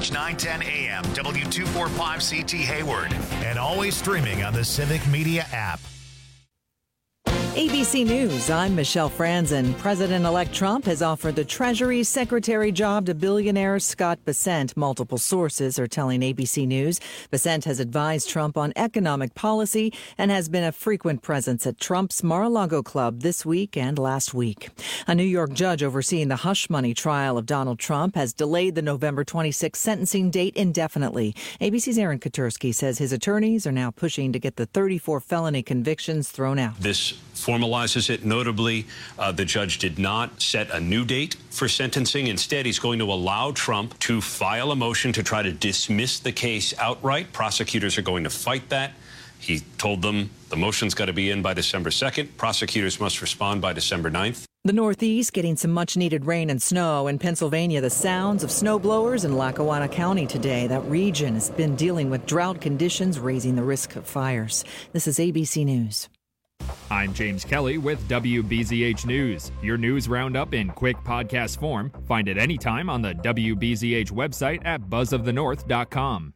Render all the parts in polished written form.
Beach 910 AM, W245CT Hayward, and always streaming on the Civic Media app. ABC News, I'm Michelle Franzen. President-elect Trump has offered the Treasury Secretary job to billionaire Scott Bessent. Multiple sources are telling ABC News. Bessent has advised Trump on economic policy and has been a frequent presence at Trump's Mar-a-Lago Club this week and last week. A New York judge overseeing the hush money trial of Donald Trump has delayed the November 26 sentencing date indefinitely. ABC's Aaron Katersky says his attorneys are now pushing to get the 34 felony convictions thrown out. This formalizes it. Notably, the judge did not set a new date for sentencing. Instead, he's going to allow Trump to file a motion to try to dismiss the case outright. Prosecutors are going to fight that. He told them the motion's got to be in by December 2nd. Prosecutors must respond by December 9th. The Northeast getting some much-needed rain and snow. In Pennsylvania, the sounds of snow blowers in Lackawanna County today. That region has been dealing with drought conditions, raising the risk of fires. This is ABC News. I'm James Kelly with WBZH News. Your news roundup in quick podcast form. Find it anytime on the WBZH website at buzzofthenorth.com.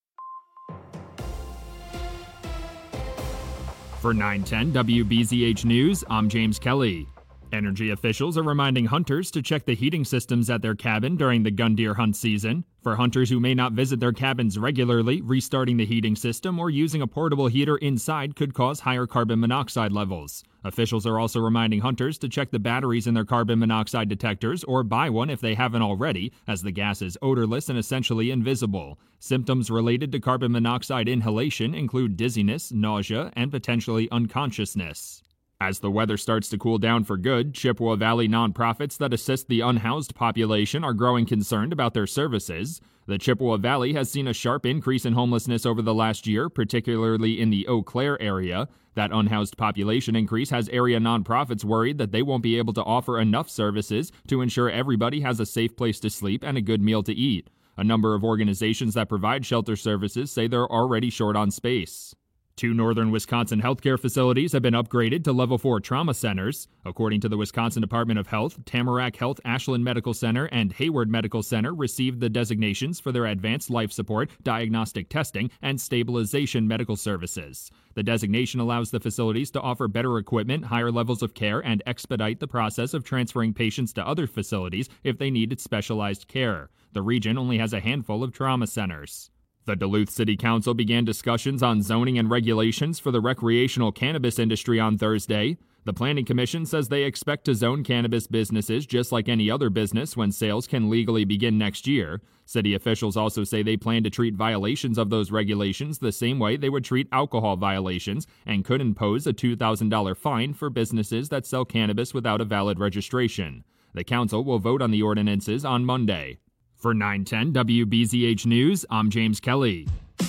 For 910 WBZH News, I'm James Kelly. Energy officials are reminding hunters to check the heating systems at their cabin during the gun deer hunt season. For hunters who may not visit their cabins regularly, restarting the heating system or using a portable heater inside could cause higher carbon monoxide levels. Officials are also reminding hunters to check the batteries in their carbon monoxide detectors or buy one if they haven't already, as the gas is odorless and essentially invisible. Symptoms related to carbon monoxide inhalation include dizziness, nausea, and potentially unconsciousness. As the weather starts to cool down for good, Chippewa Valley nonprofits that assist the unhoused population are growing concerned about their services. The Chippewa Valley has seen a sharp increase in homelessness over the last year, particularly in the Eau Claire area. That unhoused population increase has area nonprofits worried that they won't be able to offer enough services to ensure everybody has a safe place to sleep and a good meal to eat. A number of organizations that provide shelter services say they're already short on space. 2 northern Wisconsin healthcare facilities have been upgraded to Level 4 trauma centers. According to the Wisconsin Department of Health, Tamarack Health Ashland Medical Center and Hayward Medical Center received the designations for their advanced life support, diagnostic testing, and stabilization medical services. The designation allows the facilities to offer better equipment, higher levels of care, and expedite the process of transferring patients to other facilities if they needed specialized care. The region only has a handful of trauma centers. The Duluth City Council began discussions on zoning and regulations for the recreational cannabis industry on Thursday. The Planning Commission says they expect to zone cannabis businesses just like any other business when sales can legally begin next year. City officials also say they plan to treat violations of those regulations the same way they would treat alcohol violations and could impose a $2,000 fine for businesses that sell cannabis without a valid registration. The council will vote on the ordinances on Monday. For 910 WBZH News, I'm James Kelly.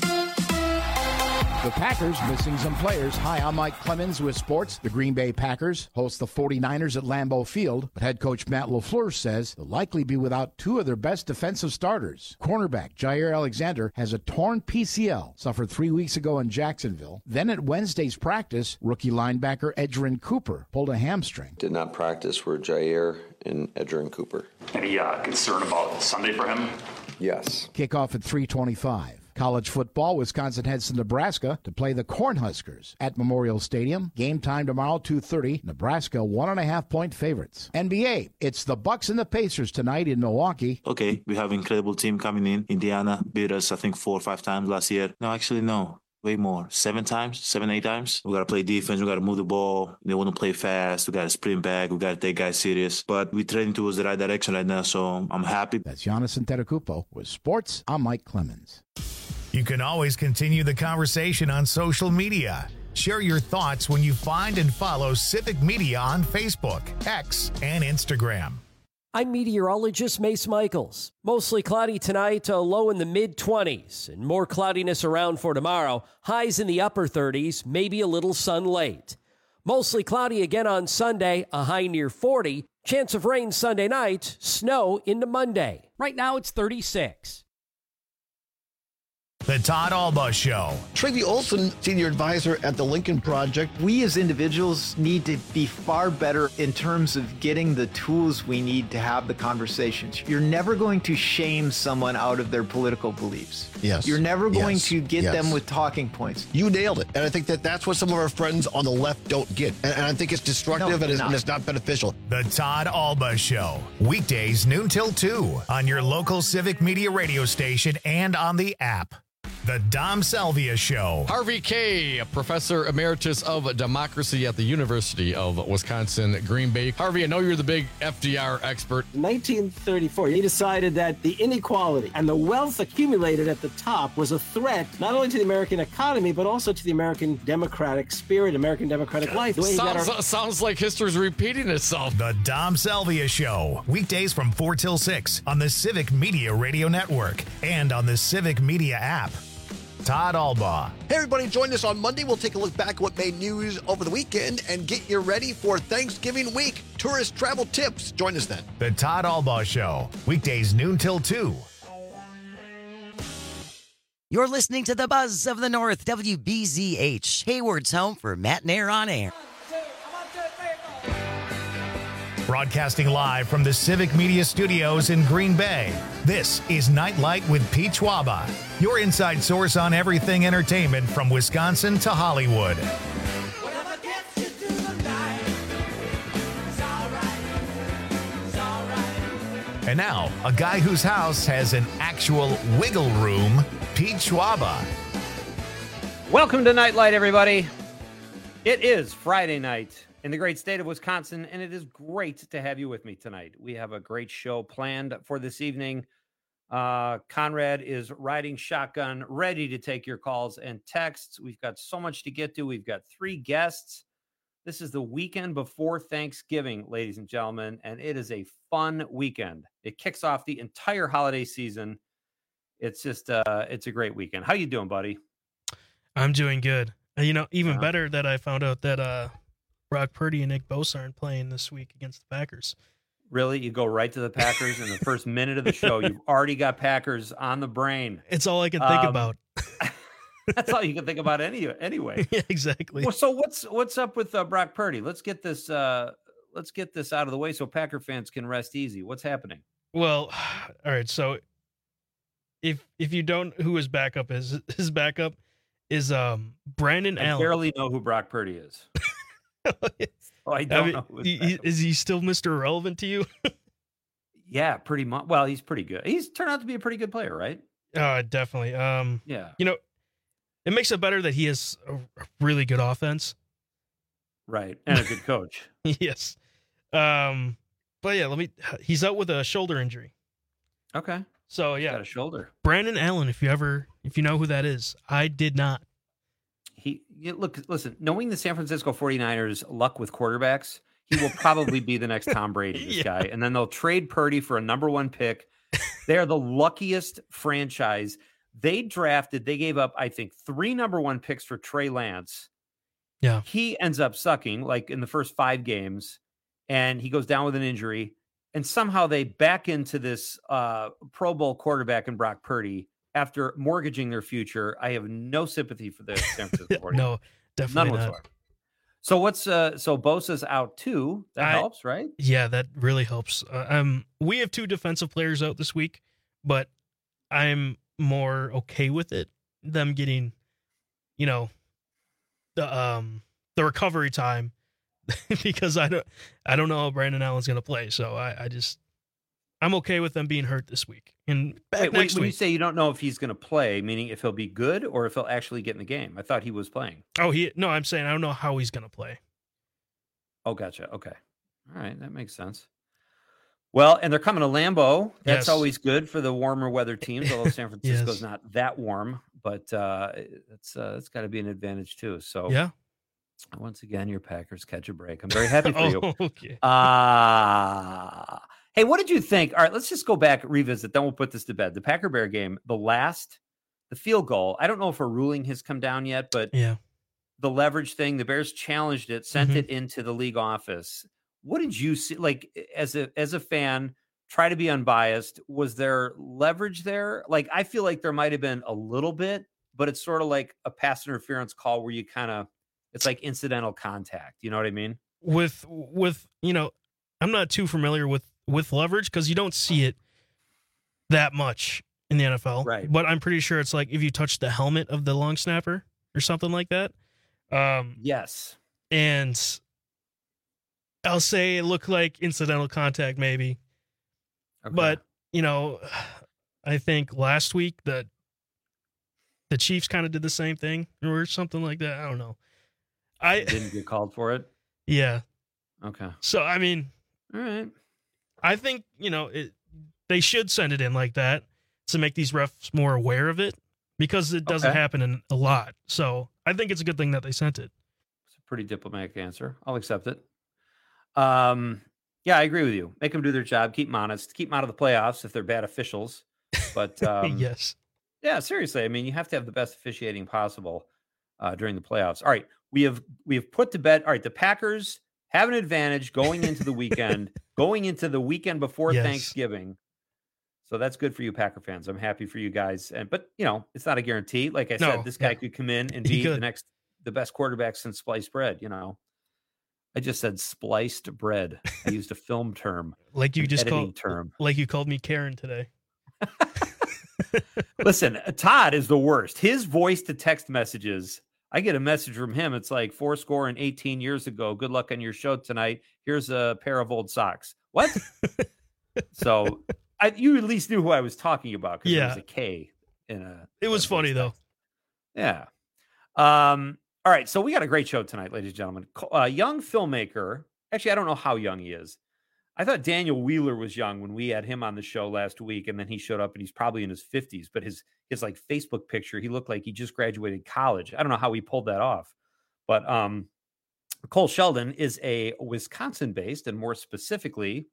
The Packers missing some players. Hi, I'm Mike Clemens with sports. The Green Bay Packers host the 49ers at Lambeau Field, but head coach Matt LaFleur says they'll likely be without 2 of their best defensive starters. Cornerback Jair Alexander has a torn PCL, suffered 3 weeks ago in Jacksonville. Then at Wednesday's practice, rookie linebacker Edgerrin Cooper pulled a hamstring. Did not practice for Jair and Edgerrin Cooper. Any concern about Sunday for him? Yes. Kickoff at 3:25. College football, Wisconsin heads to Nebraska to play the Cornhuskers at Memorial Stadium. Game time tomorrow, 2:30. Nebraska 1.5-point favorites. NBA, it's the Bucks and the Pacers tonight in Milwaukee. Okay, we have an incredible team coming in. Indiana beat us, I think, 4 or 5 times last year. No. Way more. 7 times, 8 times. We got to play defense. We got to move the ball. They want to play fast. We got to sprint back. We got to take guys serious. But we're trending towards the right direction right now, so I'm happy. That's Giannis Antetokounmpo with sports. I'm Mike Clemens. You can always continue the conversation on social media. Share your thoughts when you find and follow Civic Media on Facebook, X, and Instagram. I'm meteorologist Mace Michaels. Mostly cloudy tonight, a low in the mid-20s, and more cloudiness around for tomorrow. Highs in the upper 30s, maybe a little sun late. Mostly cloudy again on Sunday, a high near 40. Chance of rain Sunday night, snow into Monday. Right now it's 36. The Todd Alba Show. Tracy Olson, senior advisor at the Lincoln Project. We as individuals need to be far better in terms of getting the tools we need to have the conversations. You're never going to shame someone out of their political beliefs. Yes. You're never going to get them with talking points. You nailed it. And I think that's what some of our friends on the left don't get. And I think it's destructive and it's not beneficial. The Todd Alba Show. Weekdays noon till 2 on your local Civic Media radio station and on the app. The Dom Salvia Show. Harvey Kaye, professor emeritus of democracy at the University of Wisconsin, Green Bay. Harvey, I know you're the big FDR expert. In 1934, he decided that the inequality and the wealth accumulated at the top was a threat not only to the American economy, but also to the American democratic spirit, American democratic life. Sounds like history's repeating itself. The Dom Salvia Show. Weekdays from 4 till 6 on the Civic Media Radio Network and on the Civic Media app. Todd Alba. Hey, everybody, join us on Monday. We'll take a look back at what made news over the weekend and get you ready for Thanksgiving week. Tourist travel tips. Join us then. The Todd Alba Show. Weekdays noon till 2. You're listening to the Buzz of the North, WBZH, Hayward's home for Matt and Air on Air. Broadcasting live from the Civic Media Studios in Green Bay, this is Nightlight with Pete Schwaba, your inside source on everything entertainment from Wisconsin to Hollywood. And now, a guy whose house has an actual wiggle room, Pete Schwaba. Welcome to Nightlight, everybody. It is Friday night in the great state of Wisconsin, and it is great to have you with me tonight. We have a great show planned for this evening. Conrad is riding shotgun, ready to take your calls and texts. We've got so much to get to. We've got 3 guests. This is the weekend before Thanksgiving, ladies and gentlemen, and it is a fun weekend. It kicks off the entire holiday season. It's just, it's a great weekend. How you doing, buddy? I'm doing good. Even better that I found out that Brock Purdy and Nick Bosa aren't playing this week against the Packers. Really? You go right to the Packers in the first minute of the show. You've already got Packers on the brain. It's all I can think about. That's all you can think about anyway. Yeah, exactly. Well, so what's up with Brock Purdy? Let's get this out of the way so Packer fans can rest easy. What's happening? Well, all right. So if you don't, who his backup is? His backup is Brandon Allen. I barely know who Brock Purdy is. I don't know. Is he still Mr. Irrelevant to you? Yeah, pretty much. Well, he's pretty good. He's turned out to be a pretty good player, right? Definitely. Yeah. It makes it better that he has a really good offense. Right. And a good coach. Yes. But yeah, he's out with a shoulder injury. Okay. So yeah. He's got a shoulder. Brandon Allen, if you know who that is. I did not. Listen, knowing the San Francisco 49ers luck with quarterbacks, he will probably be the next Tom Brady, this guy. And then they'll trade Purdy for a number 1 pick. They're the luckiest franchise. They gave up, I think, 3 number 1 picks for Trey Lance. Yeah. He ends up sucking like in the first 5 games, and he goes down with an injury. And somehow they back into this Pro Bowl quarterback in Brock Purdy after mortgaging their future. I have no sympathy for the San Francisco 49ers. No, definitely none whatsoever. So so Bosa's out too. That helps, right? Yeah, that really helps. We have 2 defensive players out this week, but I'm more okay with it. Them getting, the recovery time because I don't know how Brandon Allen's going to play. So I'm okay with them being hurt this week. And next week. When you say you don't know if he's going to play, meaning if he'll be good or if he'll actually get in the game. I thought he was playing. No, I'm saying I don't know how he's going to play. Oh, gotcha. Okay. All right. That makes sense. Well, and they're coming to Lambeau. That's always good for the warmer weather teams, although San Francisco's not that warm, but it's got to be an advantage too. So yeah. Once again, your Packers catch a break. I'm very happy for you. Okay. Hey, what did you think? All right, let's just go back, revisit. Then we'll put this to bed. The Packer-Bear game, the field goal. I don't know if a ruling has come down yet, but yeah, the leverage thing, the Bears challenged it, sent it into the league office. What did you see? Like as a fan try to be unbiased. Was there leverage there? Like, I feel like there might have been a little bit, but it's sort of like a pass interference call where you kind of, it's like incidental contact. You know what I mean? With I'm not too familiar with leverage because you don't see it that much in the NFL. Right. But I'm pretty sure it's like if you touch the helmet of the long snapper or something like that. Yes. And I'll say it looked like incidental contact maybe. Okay. But, I think last week that the Chiefs kind of did the same thing or something like that. I don't know. Didn't get called for it? Yeah. Okay. So, I mean, all right. I think, they should send it in like that to make these refs more aware of it because it doesn't happen a lot. So I think it's a good thing that they sent it. It's a pretty diplomatic answer. I'll accept it. Yeah, I agree with you. Make them do their job. Keep them honest. Keep them out of the playoffs if they're bad officials. But yes. Yeah, seriously. I mean, you have to have the best officiating possible during the playoffs. All right. We have put to bed. All right. The Packers have an advantage going into the weekend, before Thanksgiving. So that's good for you, Packer fans. I'm happy for you guys. But it's not a guarantee. Like I said, this guy could come in and be the best quarterback since sliced bread. I just said spliced bread. I used a film term, like you just called term, like you called me Karen today. Listen, Todd is the worst. His voice to text messages. I get a message from him. It's like 18 years ago. Good luck on your show tonight. Here's a pair of old socks. What? So you at least knew who I was talking about because there was a K in a. It was funny though. Yeah. All right. So we got a great show tonight, ladies and gentlemen. Young filmmaker. Actually, I don't know how young he is. I thought Daniel Wheeler was young when we had him on the show last week, and then he showed up and he's probably in his 50s, but his like Facebook picture, he looked like he just graduated college. I don't know how he pulled that off, but Cole Sheldon is a Wisconsin-based and more specifically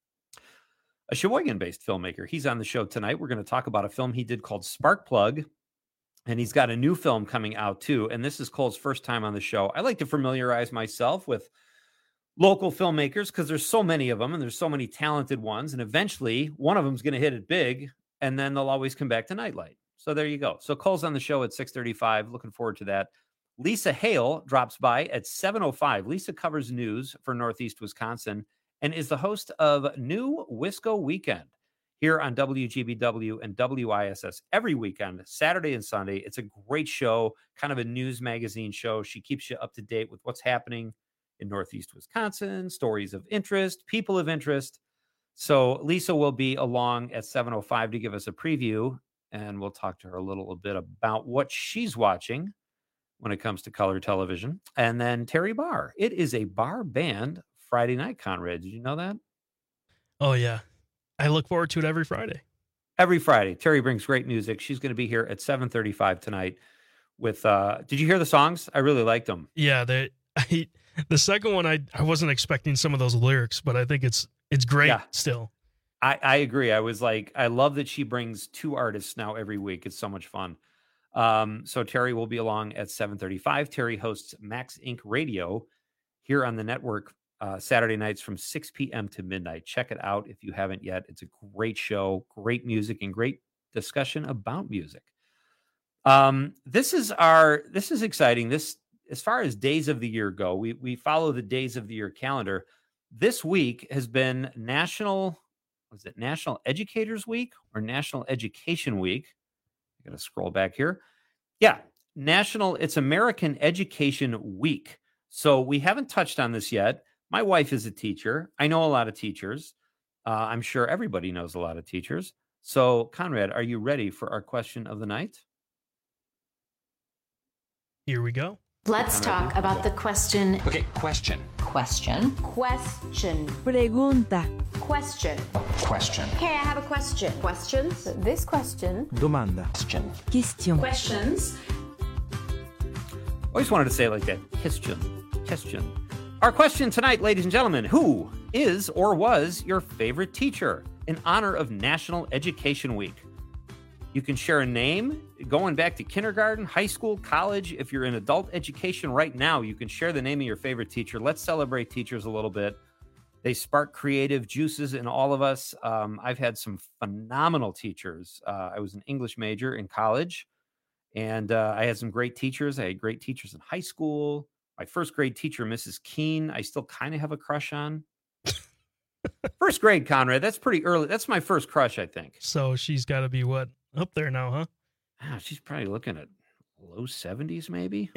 a Sheboygan-based filmmaker. He's on the show tonight. We're going to talk about a film he did called Sparkplug, and he's got a new film coming out too. And this is Cole's first time on the show. I like to familiarize myself with local filmmakers because there's so many of them and there's so many talented ones. And eventually one of them is going to hit it big and then they'll always come back to Nightlight. So there you go. So Cole's on the show at 6:35. Looking forward to that. Lisa Hale drops by at 7:05. Lisa covers news for Northeast Wisconsin and is the host of New Wisco Weekend here on WGBW and WISS every weekend, Saturday and Sunday. It's a great show, kind of a news magazine show. She keeps you up to date with what's happening in Northeast Wisconsin, stories of interest, people of interest. So Lisa will be along at 7:05 to give us a preview, and we'll talk to her a little bit about what she's watching when it comes to color television. And then Terry Barr. It is a bar band Friday night, Conrad. Did you know that? Oh, yeah. I look forward to it every Friday. Every Friday. Terry brings great music. She's going to be here at 7:35 tonight with, did you hear the songs? I really liked them. Yeah. The second one, I wasn't expecting some of those lyrics, but I think it's great still. I agree. I was like, I love that she brings two artists now every week. It's so much fun. So Terry will be along at 7:35. Terry hosts Max Inc. Radio here on the network Saturday nights from 6 p.m. to midnight. Check it out if you haven't yet. It's a great show, great music, and great discussion about music. This is exciting. This, as far as days of the year go, we follow the days of the year calendar. This week has been National Educators Week or National Education Week? I got to scroll back here. Yeah, it's American Education Week. So we haven't touched on this yet. My wife is a teacher. I know a lot of teachers. I'm sure everybody knows a lot of teachers. So, Conrad, are you ready for our question of the night? Here we go. Let's talk about the question. Okay, question. Question. Pregunta. Question. Question. Okay, I have a question. Questions? This question. Domanda. Question. Questions. Always wanted to say it like that. Question. Our question tonight, ladies and gentlemen, who is or was your favorite teacher in honor of National Education Week? You can share a name going back to kindergarten, high school, college. If you're in adult education right now, you can share the name of your favorite teacher. Let's celebrate teachers a little bit. They spark creative juices in all of us. I've had some phenomenal teachers. I was an English major in college, and I had some great teachers. I had great teachers in high school. My first grade teacher, Mrs. Keene, I still kind of have a crush on. First grade, Conrad. That's pretty early. That's my first crush, I think. So she's got to be what? Up there now, huh? She's probably looking at low 70s, maybe.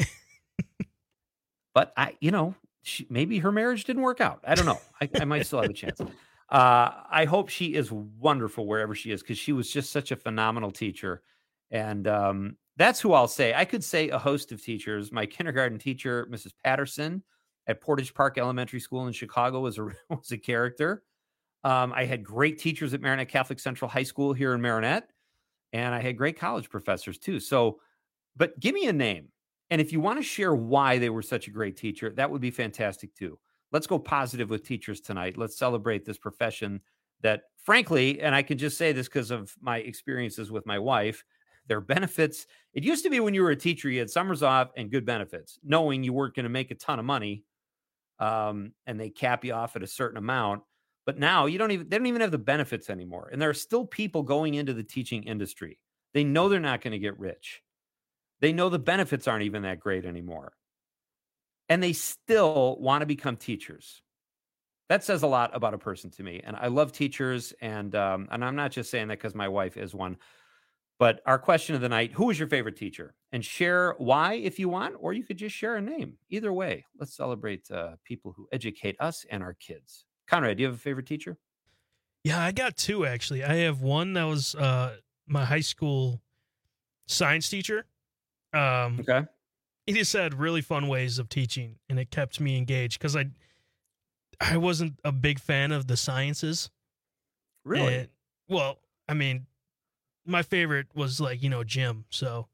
But maybe her marriage didn't work out. I don't know. I might still have a chance. I hope she is wonderful wherever she is, because she was just such a phenomenal teacher. And that's who I'll say. I could say a host of teachers. My kindergarten teacher, Mrs. Patterson, at Portage Park Elementary School in Chicago, was a character. I had great teachers at Marinette Catholic Central High School here in Marinette, and I had great college professors too. So, but give me a name. And if you want to share why they were such a great teacher, that would be fantastic too. Let's go positive with teachers tonight. Let's celebrate this profession that, frankly, and I can just say this because of my experiences with my wife, their benefits. It used to be when you were a teacher, you had summers off and good benefits, knowing you weren't going to make a ton of money. And they cap you off at a certain amount. But now they don't even have the benefits anymore. And there are still people going into the teaching industry. They know they're not going to get rich. They know the benefits aren't even that great anymore. And they still want to become teachers. That says a lot about a person to me. And I love teachers. And I'm not just saying that because my wife is one. But our question of the night, who is your favorite teacher? And share why if you want, or you could just share a name. Either way, let's celebrate people who educate us and our kids. Conrad, do you have a favorite teacher? Yeah, I got two, actually. I have one that was my high school science teacher. Okay. He just had really fun ways of teaching, and it kept me engaged because I wasn't a big fan of the sciences. Really? Well, I mean, my favorite was gym. So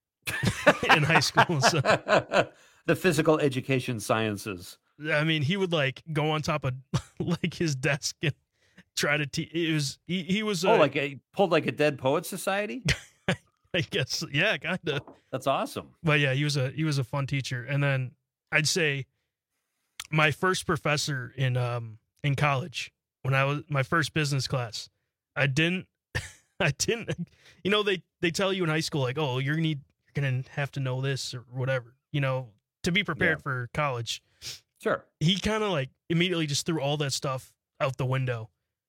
in high school, so the physical education sciences. I mean, he would go on top of his desk and try to teach. It was he was pulled like a Dead Poets Society. I guess, yeah, kind of. That's awesome. But yeah, he was a fun teacher. And then I'd say my first professor in college, when I was my first business class, I didn't, they tell you in high school, oh, you're going to have to know this or whatever, to be prepared for college. Sure. He kind of immediately just threw all that stuff out the window.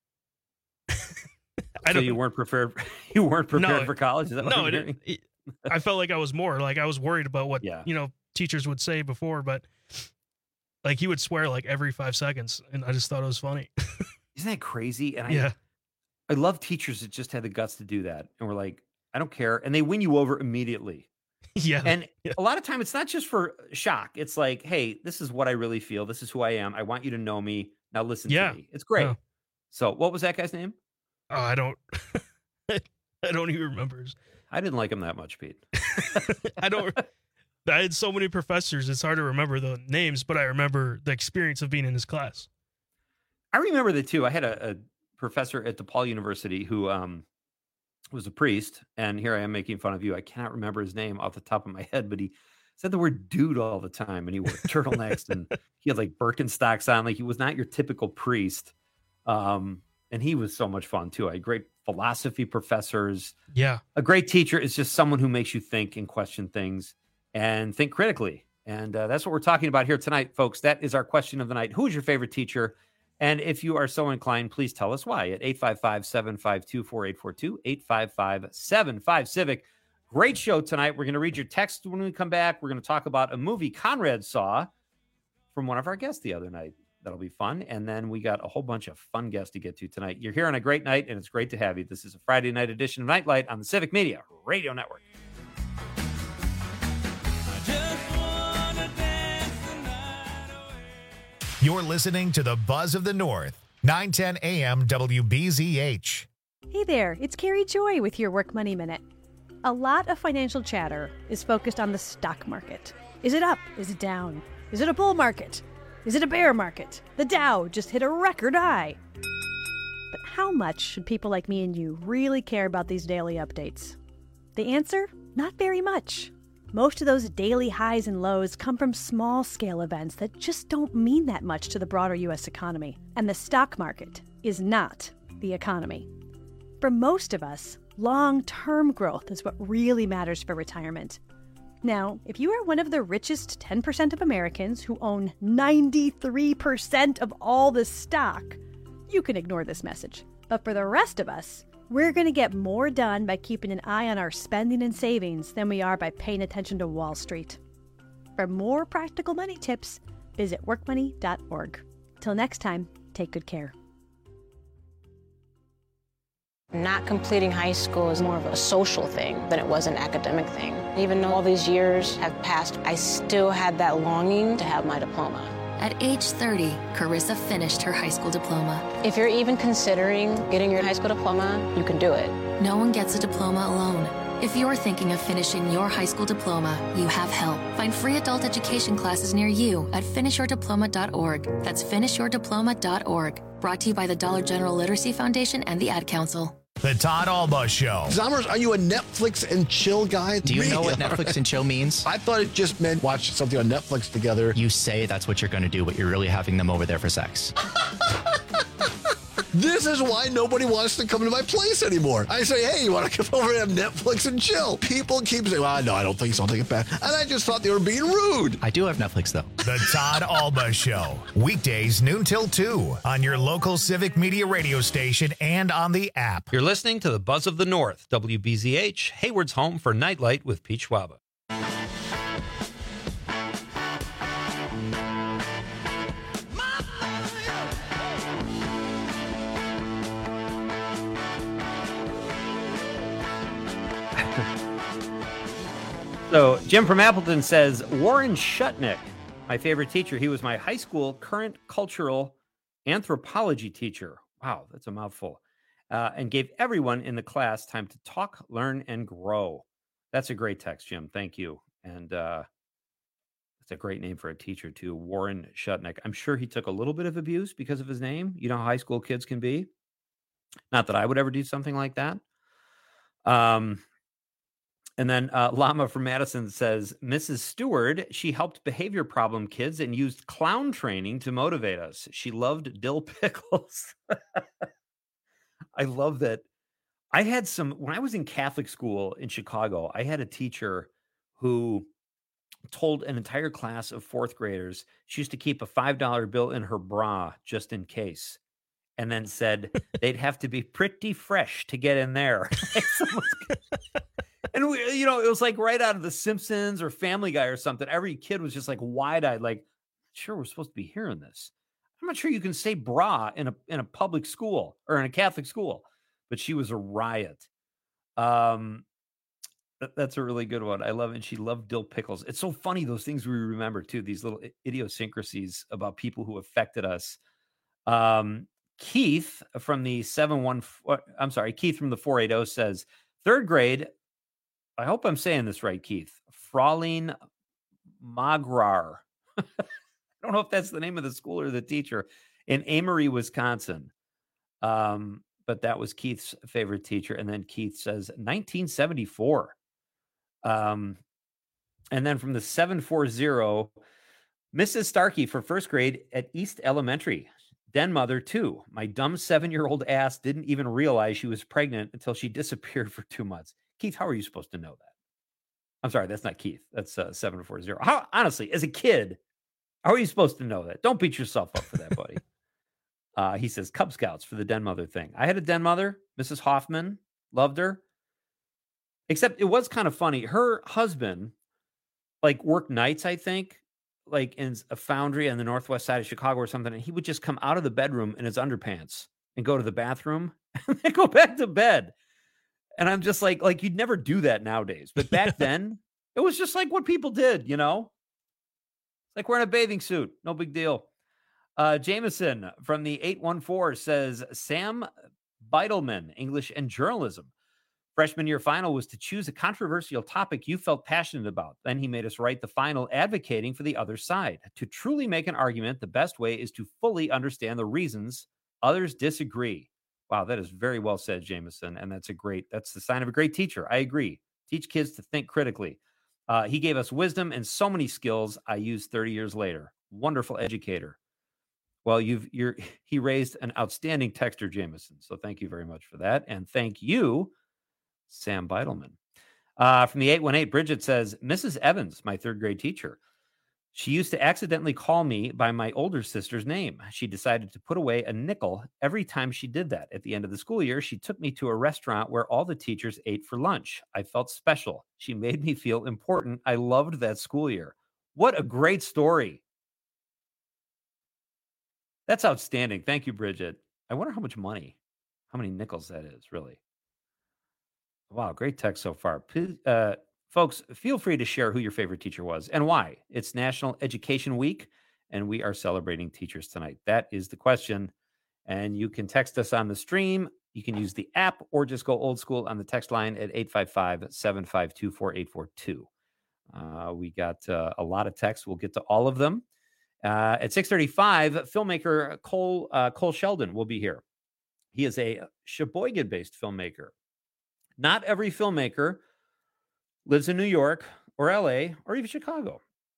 So you weren't prepared. You weren't prepared for college. Is that what you're hearing? I felt like I was more I was worried about what teachers would say before, but he would swear every 5 seconds, and I just thought it was funny. Isn't that crazy? And I love teachers that just had the guts to do that, and we're like, I don't care, and they win you over immediately. Yeah, and a lot of time it's not just for shock. It's like, hey, this is what I really feel. This is who I am. I want you to know me. Now listen to me. It's great. So, what was that guy's name? Oh, I don't even remember. I didn't like him that much, Pete. I had so many professors, it's hard to remember the names, but I remember the experience of being in his class. I remember that too. I had a professor at DePaul University who was a priest, and here I am making fun of you. I cannot remember his name off the top of my head, but he said the word dude all the time, and he wore turtlenecks, and he had Birkenstocks on. He was not your typical priest. And he was so much fun too. I had great philosophy professors. Yeah. A great teacher is just someone who makes you think and question things and think critically. And that's what we're talking about here tonight, folks. That is our question of the night. Who is your favorite teacher? And if you are so inclined, please tell us why at 855-752-4842, 855-75-CIVIC. Great show tonight. We're going to read your text when we come back. We're going to talk about a movie Conrad saw from one of our guests the other night. That'll be fun. And then we got a whole bunch of fun guests to get to tonight. You're here on a great night, and it's great to have you. This is a Friday night edition of Nightlight on the Civic Media Radio Network. You're listening to the Buzz of the North, 910 AM WBZH. Hey there, it's Carrie Joy with your Work Money Minute. A lot of financial chatter is focused on the stock market. Is it up? Is it down? Is it a bull market? Is it a bear market? The Dow just hit a record high. But how much should people like me and you really care about these daily updates? The answer? Not very much. Most of those daily highs and lows come from small-scale events that just don't mean that much to the broader U.S. economy. And the stock market is not the economy. For most of us, long-term growth is what really matters for retirement. Now, if you are one of the richest 10% of Americans who own 93% of all the stock, you can ignore this message. But for the rest of us, we're going to get more done by keeping an eye on our spending and savings than we are by paying attention to Wall Street. For more practical money tips, visit workmoney.org. Till next time, take good care. Not completing high school is more of a social thing than it was an academic thing. Even though all these years have passed, I still had that longing to have my diploma. At age 30, Carissa finished her high school diploma. If you're even considering getting your high school diploma, you can do it. No one gets a diploma alone. If you're thinking of finishing your high school diploma, you have help. Find free adult education classes near you at finishyourdiploma.org. That's finishyourdiploma.org. Brought to you by the Dollar General Literacy Foundation and the Ad Council. The Todd Alba Show. Zommers, are you a Netflix and chill guy? Do you know what Netflix and chill means? I thought it just meant watch something on Netflix together. You say that's what you're going to do, but you're really having them over there for sex. This is why nobody wants to come to my place anymore. I say, hey, you want to come over and have Netflix and chill? People keep saying, well, no, I don't think so. I'll take it back. And I just thought they were being rude. I do have Netflix, though. The Todd Alba Show. Weekdays noon till 2 on your local Civic Media radio station and on the app. You're listening to the Buzz of the North, WBZH, Hayward's home for Nightlight with Pete Schwaba. So Jim from Appleton says, Warren Shutnick, my favorite teacher. He was my high school current cultural anthropology teacher. Wow, that's a mouthful. And gave everyone in the class time to talk, learn, and grow. That's a great text, Jim. Thank you. And it's a great name for a teacher, too. Warren Shutnick. I'm sure he took a little bit of abuse because of his name. You know how high school kids can be. Not that I would ever do something like that. And then Llama from Madison says, Mrs. Stewart, she helped behavior problem kids and used clown training to motivate us. She loved dill pickles. I love that. I had when I was in Catholic school in Chicago, I had a teacher who told an entire class of fourth graders she used to keep a $5 bill in her bra just in case. And then said they'd have to be pretty fresh to get in there. And we, it was like right out of The Simpsons or Family Guy or something. Every kid was just like wide-eyed, like, sure, we're supposed to be hearing this. I'm not sure you can say bra in a public school or in a Catholic school, but she was a riot. That's a really good one. I love it. And she loved dill pickles. It's so funny, those things we remember too, these little idiosyncrasies about people who affected us. Keith from the 480 says, third grade, I hope I'm saying this right, Keith. Fraulein Magrar. I don't know if that's the name of the school or the teacher in Amory, Wisconsin. But that was Keith's favorite teacher. And then Keith says 1974. And then from the 740, Mrs. Starkey for first grade at East Elementary. Den mother, too. My dumb 7-year-old ass didn't even realize she was pregnant until she disappeared for 2 months. Keith, how are you supposed to know that? I'm sorry, that's not Keith. That's 740. How, honestly, as a kid, how are you supposed to know that? Don't beat yourself up for that, buddy. He says Cub Scouts for the den mother thing. I had a den mother, Mrs. Hoffman, loved her. Except it was kind of funny. Her husband, worked nights, I think, in a foundry on the northwest side of Chicago or something, and he would just come out of the bedroom in his underpants and go to the bathroom and then go back to bed. And I'm just like you'd never do that nowadays. But back then, it was just like what people did, Like wearing a bathing suit. No big deal. Jameson from the 814 says, Sam Beitelman, English and Journalism. Freshman year final was to choose a controversial topic you felt passionate about. Then he made us write the final advocating for the other side. To truly make an argument, the best way is to fully understand the reasons others disagree. Wow, that is very well said, Jameson. And that's the sign of a great teacher. I agree. Teach kids to think critically. He gave us wisdom and so many skills I use 30 years later. Wonderful educator. Well, he raised an outstanding texter, Jameson. So thank you very much for that. And thank you, Sam Beidelman. From the 818, Bridget says, Mrs. Evans, my third grade teacher. She used to accidentally call me by my older sister's name. She decided to put away a nickel every time she did that. At the end of the school year, she took me to a restaurant where all the teachers ate for lunch. I felt special. She made me feel important. I loved that school year. What a great story. That's outstanding. Thank you, Bridget. I wonder how many nickels that is, really. Wow, great text so far. Please, folks, feel free to share who your favorite teacher was and why. It's National Education Week, and we are celebrating teachers tonight. That is the question. And you can text us on the stream. You can use the app or just go old school on the text line at 855-752-4842. We got a lot of texts. We'll get to all of them. At 6:35, filmmaker Cole Sheldon will be here. He is a Sheboygan-based filmmaker. Not every filmmaker lives in New York or LA or even Chicago.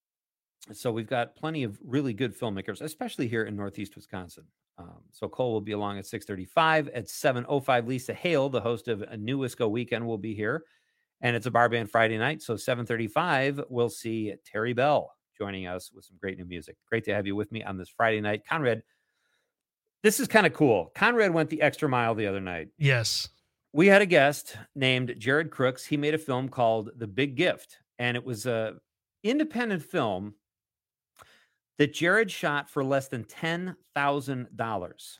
So we've got plenty of really good filmmakers, especially here in Northeast Wisconsin. So Cole will be along at 6:35. At 7:05, Lisa Hale, the host of A New Wisco Weekend, will be here. And it's a bar band Friday night. So 7:35, we'll see Terry Bell joining us with some great new music. Great to have you with me on this Friday night. Conrad, this is kind of cool. Conrad went the extra mile the other night. Yes. We had a guest named Jared Crooks. He made a film called The Big Gift, and it was a independent film that Jared shot for less than $10,000.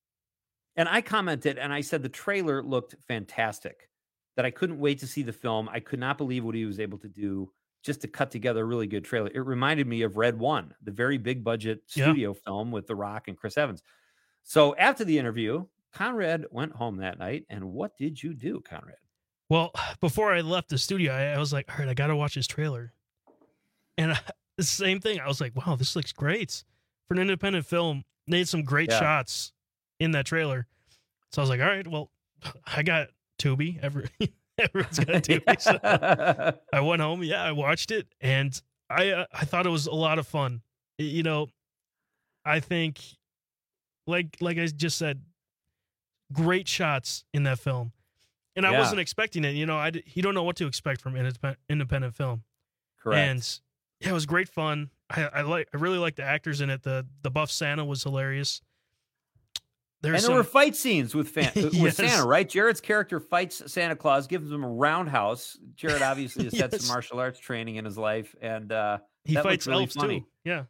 And I commented, and I said the trailer looked fantastic, that I couldn't wait to see the film. I could not believe what he was able to do just to cut together a really good trailer. It reminded me of Red One, the very big budget studio film with The Rock and Chris Evans. So after the interview, Conrad went home that night. And what did you do, Conrad? Well, before I left the studio, I was like, all right, I got to watch this trailer. And the same thing. I was like, wow, this looks great. For an independent film, they had some great shots in that trailer. So I was like, all right, well, I got Tubi. Everyone's got Tubi. So I went home. Yeah, I watched it. And I thought it was a lot of fun. You know, I think, like I just said, great shots in that film. And I wasn't expecting it. You know, you don't know what to expect from independent film. Correct. And yeah, it was great fun. I really like the actors in it. The buff Santa was hilarious. There were fight scenes with Santa, right? Jared's character fights Santa Claus, gives him a roundhouse. Jared obviously has had some martial arts training in his life, and he fights really elves funny. too. Yeah,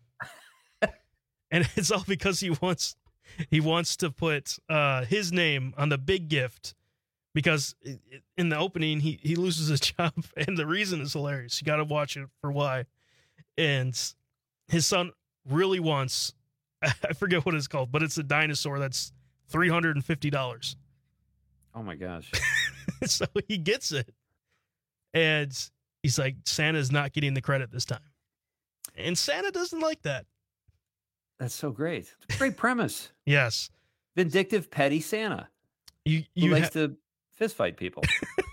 and it's all because he wants to put his name on the big gift, because in the opening he loses his job, and the reason is hilarious. You got to watch it for why. And his son really wants, I forget what it's called, but it's a dinosaur that's $350. Oh my gosh. So he gets it. And he's like, Santa's not getting the credit this time. And Santa doesn't like that. That's so great. It's a great premise. Yes. Vindictive, petty Santa. Who likes to fist fight people.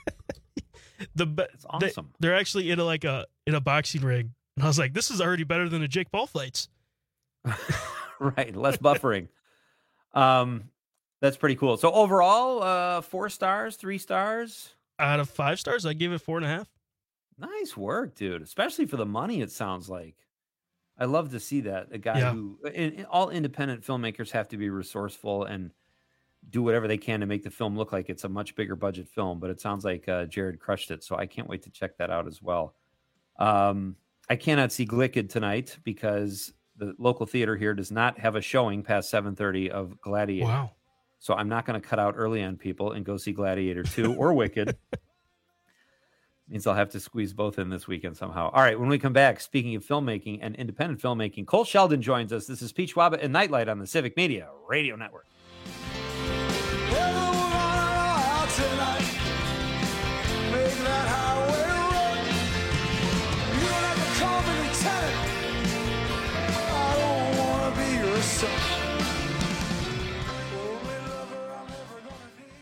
It's awesome. They're actually in a boxing ring. And I was like, this is already better than the Jake Paul fights. Right. Less buffering. That's pretty cool. So overall, 4 stars, 3 stars? Out of 5 stars, I give it 4.5. Nice work, dude. Especially for the money, it sounds like. I love to see that. A guy who, all independent filmmakers have to be resourceful and do whatever they can to make the film look like it's a much bigger budget film. But it sounds like Jared crushed it. So I can't wait to check that out as well. I cannot see Glicked tonight because the local theater here does not have a showing past 7:30 of Gladiator. Wow. So I'm not going to cut out early on people and go see Gladiator 2 or Wicked. Means I'll have to squeeze both in this weekend somehow. All right, when we come back, speaking of filmmaking and independent filmmaking, Cole Sheldon joins us. This is Peach Waba and Nightlight on the Civic Media Radio Network.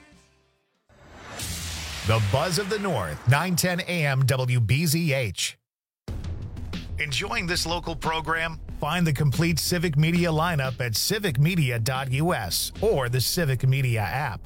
The Buzz of the North, 910 AM WBZH. Enjoying this local program? Find the complete Civic Media lineup at civicmedia.us or the Civic Media app.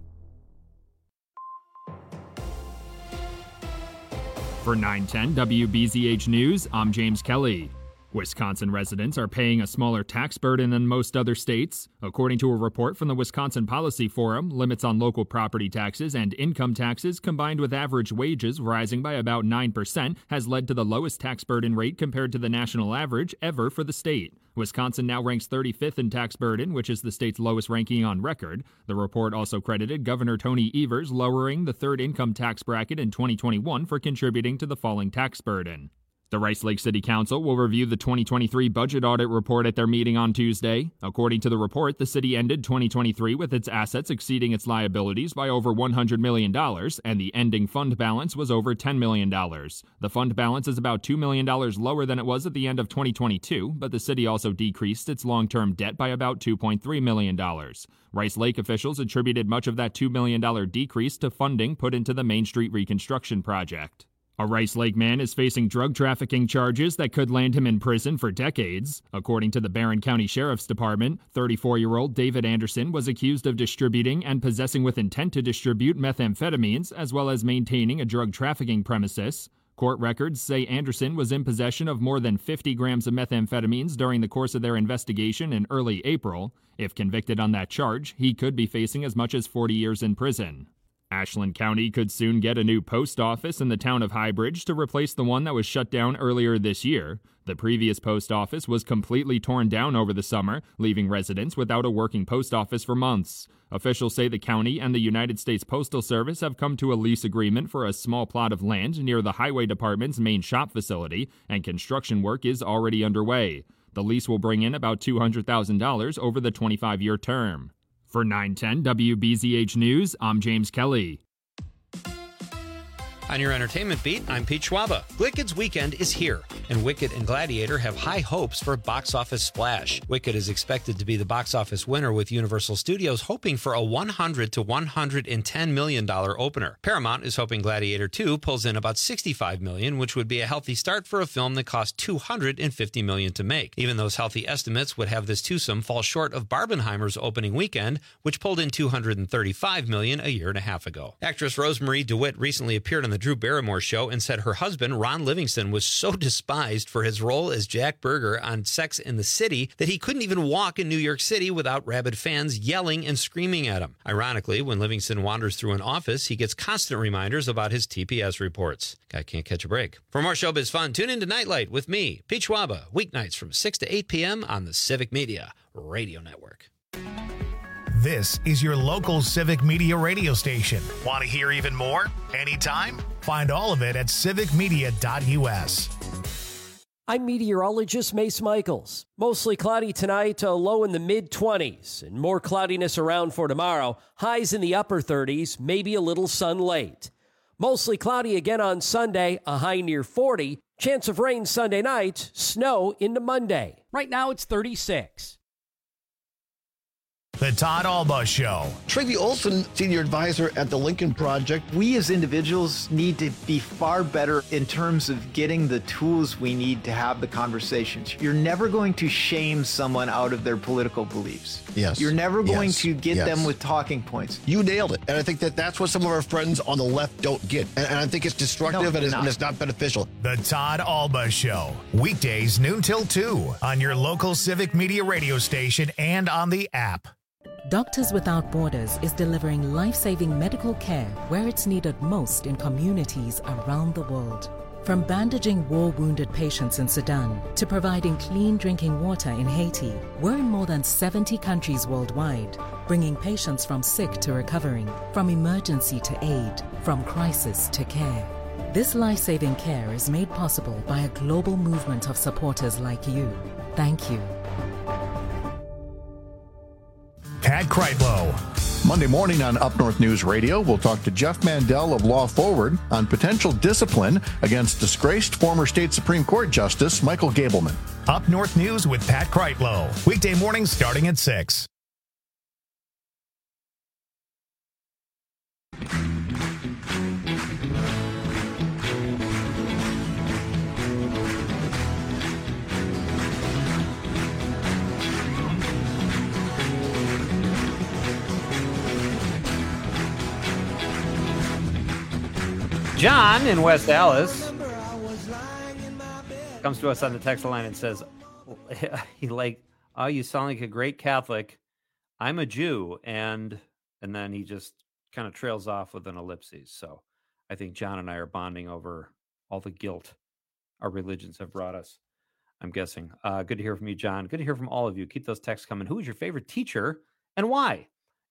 For 910 WBZH News, I'm James Kelly. Wisconsin residents are paying a smaller tax burden than most other states. According to a report from the Wisconsin Policy Forum, limits on local property taxes and income taxes combined with average wages rising by about 9% has led to the lowest tax burden rate compared to the national average ever for the state. Wisconsin now ranks 35th in tax burden, which is the state's lowest ranking on record. The report also credited Governor Tony Evers lowering the third income tax bracket in 2021 for contributing to the falling tax burden. The Rice Lake City Council will review the 2023 budget audit report at their meeting on Tuesday. According to the report, the city ended 2023 with its assets exceeding its liabilities by over $100 million, and the ending fund balance was over $10 million. The fund balance is about $2 million lower than it was at the end of 2022, but the city also decreased its long-term debt by about $2.3 million. Rice Lake officials attributed much of that $2 million decrease to funding put into the Main Street reconstruction project. A Rice Lake man is facing drug trafficking charges that could land him in prison for decades. According to the Barron County Sheriff's Department, 34-year-old David Anderson was accused of distributing and possessing with intent to distribute methamphetamines, as well as maintaining a drug trafficking premises. Court records say Anderson was in possession of more than 50 grams of methamphetamines during the course of their investigation in early April. If convicted on that charge, he could be facing as much as 40 years in prison. Ashland County could soon get a new post office in the town of Highbridge to replace the one that was shut down earlier this year. The previous post office was completely torn down over the summer, leaving residents without a working post office for months. Officials say the county and the United States Postal Service have come to a lease agreement for a small plot of land near the Highway Department's main shop facility, and construction work is already underway. The lease will bring in about $200,000 over the 25-year term. For 910 WBZH News, I'm James Kelly. On your entertainment beat, I'm Pete Schwaba. Wicked's weekend is here, and Wicked and Gladiator have high hopes for a box office splash. Wicked is expected to be the box office winner, with Universal Studios hoping for a $100 to $110 million opener. Paramount is hoping Gladiator 2 pulls in about $65 million, which would be a healthy start for a film that cost $250 million to make. Even those healthy estimates would have this twosome fall short of Barbenheimer's opening weekend, which pulled in $235 million a year and a half ago. Actress Rosemarie DeWitt recently appeared on the Drew Barrymore show and said her husband, Ron Livingston, was so despised for his role as Jack Berger on Sex and the City that he couldn't even walk in New York City without rabid fans yelling and screaming at him. Ironically, when Livingston wanders through an office, he gets constant reminders about his TPS reports. Guy can't catch a break. For more showbiz fun, tune into Nightlight with me, Pete Schwaba, weeknights from 6 to 8 p.m. on the Civic Media Radio Network. This is your local Civic Media radio station. Want to hear even more? Anytime? Find all of it at civicmedia.us. I'm meteorologist Mace Michaels. Mostly cloudy tonight, a low in the mid-20s, and more cloudiness around for tomorrow. Highs in the upper 30s, maybe a little sun late. Mostly cloudy again on Sunday, a high near 40. Chance of rain Sunday night, snow into Monday. Right now it's 36. The Todd Alba Show. Tracy Olson, senior advisor at the Lincoln Project. We as individuals need to be far better in terms of getting the tools we need to have the conversations. You're never going to shame someone out of their political beliefs. Yes. You're never going to get them with talking points. You nailed it. And I think that's what some of our friends on the left don't get. And I think it's destructive and it's not beneficial. The Todd Alba Show. Weekdays noon till 2 on your local Civic Media radio station and on the app. Doctors Without Borders is delivering life-saving medical care where it's needed most in communities around the world. From bandaging war-wounded patients in Sudan to providing clean drinking water in Haiti, we're in more than 70 countries worldwide, bringing patients from sick to recovering, from emergency to aid, from crisis to care. This life-saving care is made possible by a global movement of supporters like you. Thank you. Pat Kreitlow. Monday morning on Up North News Radio, we'll talk to Jeff Mandel of Law Forward on potential discipline against disgraced former state Supreme Court Justice Michael Gableman. Up North News with Pat Kreitlow. Weekday mornings starting at 6. John in West Dallas comes to us on the text line and says, you sound like a great Catholic. I'm a Jew. And then he just kind of trails off with an ellipses. So I think John and I are bonding over all the guilt our religions have brought us, I'm guessing. Good to hear from you, John. Good to hear from all of you. Keep those texts coming. Who is your favorite teacher and why?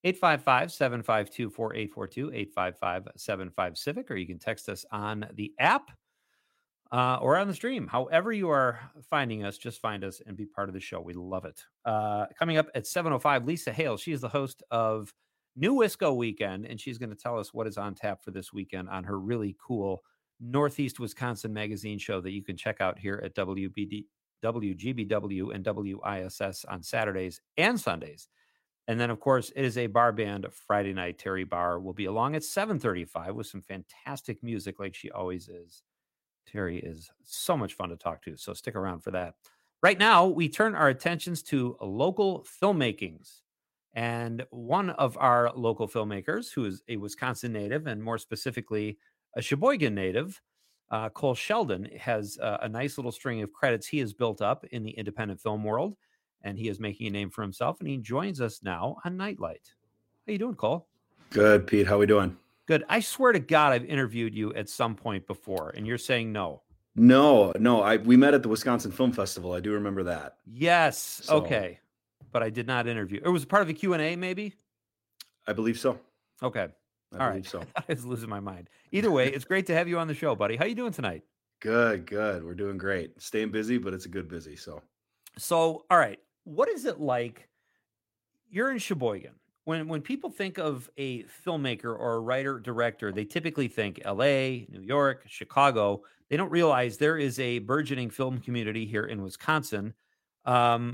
855-752-4842, 855-75-CIVIC, or you can text us on the app or on the stream. However you are finding us, just find us and be part of the show. We love it. Coming up at 7:05, Lisa Hale. She is the host of New Wisco Weekend, and she's going to tell us what is on tap for this weekend on her really cool Northeast Wisconsin magazine show that you can check out here at WGBW and WISS on Saturdays and Sundays. And then, of course, it is a bar band Friday night. Terry Barr will be along at 7:35 with some fantastic music like she always is. Terry is so much fun to talk to, so stick around for that. Right now, we turn our attentions to local filmmakings. And one of our local filmmakers, who is a Wisconsin native, and more specifically, a Sheboygan native, Cole Sheldon, has a nice little string of credits he has built up in the independent film world, and he is making a name for himself, and he joins us now on Nightlight. How you doing, Cole? Good, Pete. How we doing? Good. I swear to God, I've interviewed you at some point before, and you're saying no. No. We met at the Wisconsin Film Festival. I do remember that. Yes. So, okay. But I did not interview. It was part of a Q&A, maybe? I believe so. Okay. I believe so. I was losing my mind. Either way, it's great to have you on the show, buddy. How you doing tonight? Good. We're doing great. Staying busy, but it's a good busy. So, all right. What is it like? You're in Sheboygan. When people think of a filmmaker or a writer director, they typically think LA, New York, Chicago. They don't realize there is a burgeoning film community here in Wisconsin. How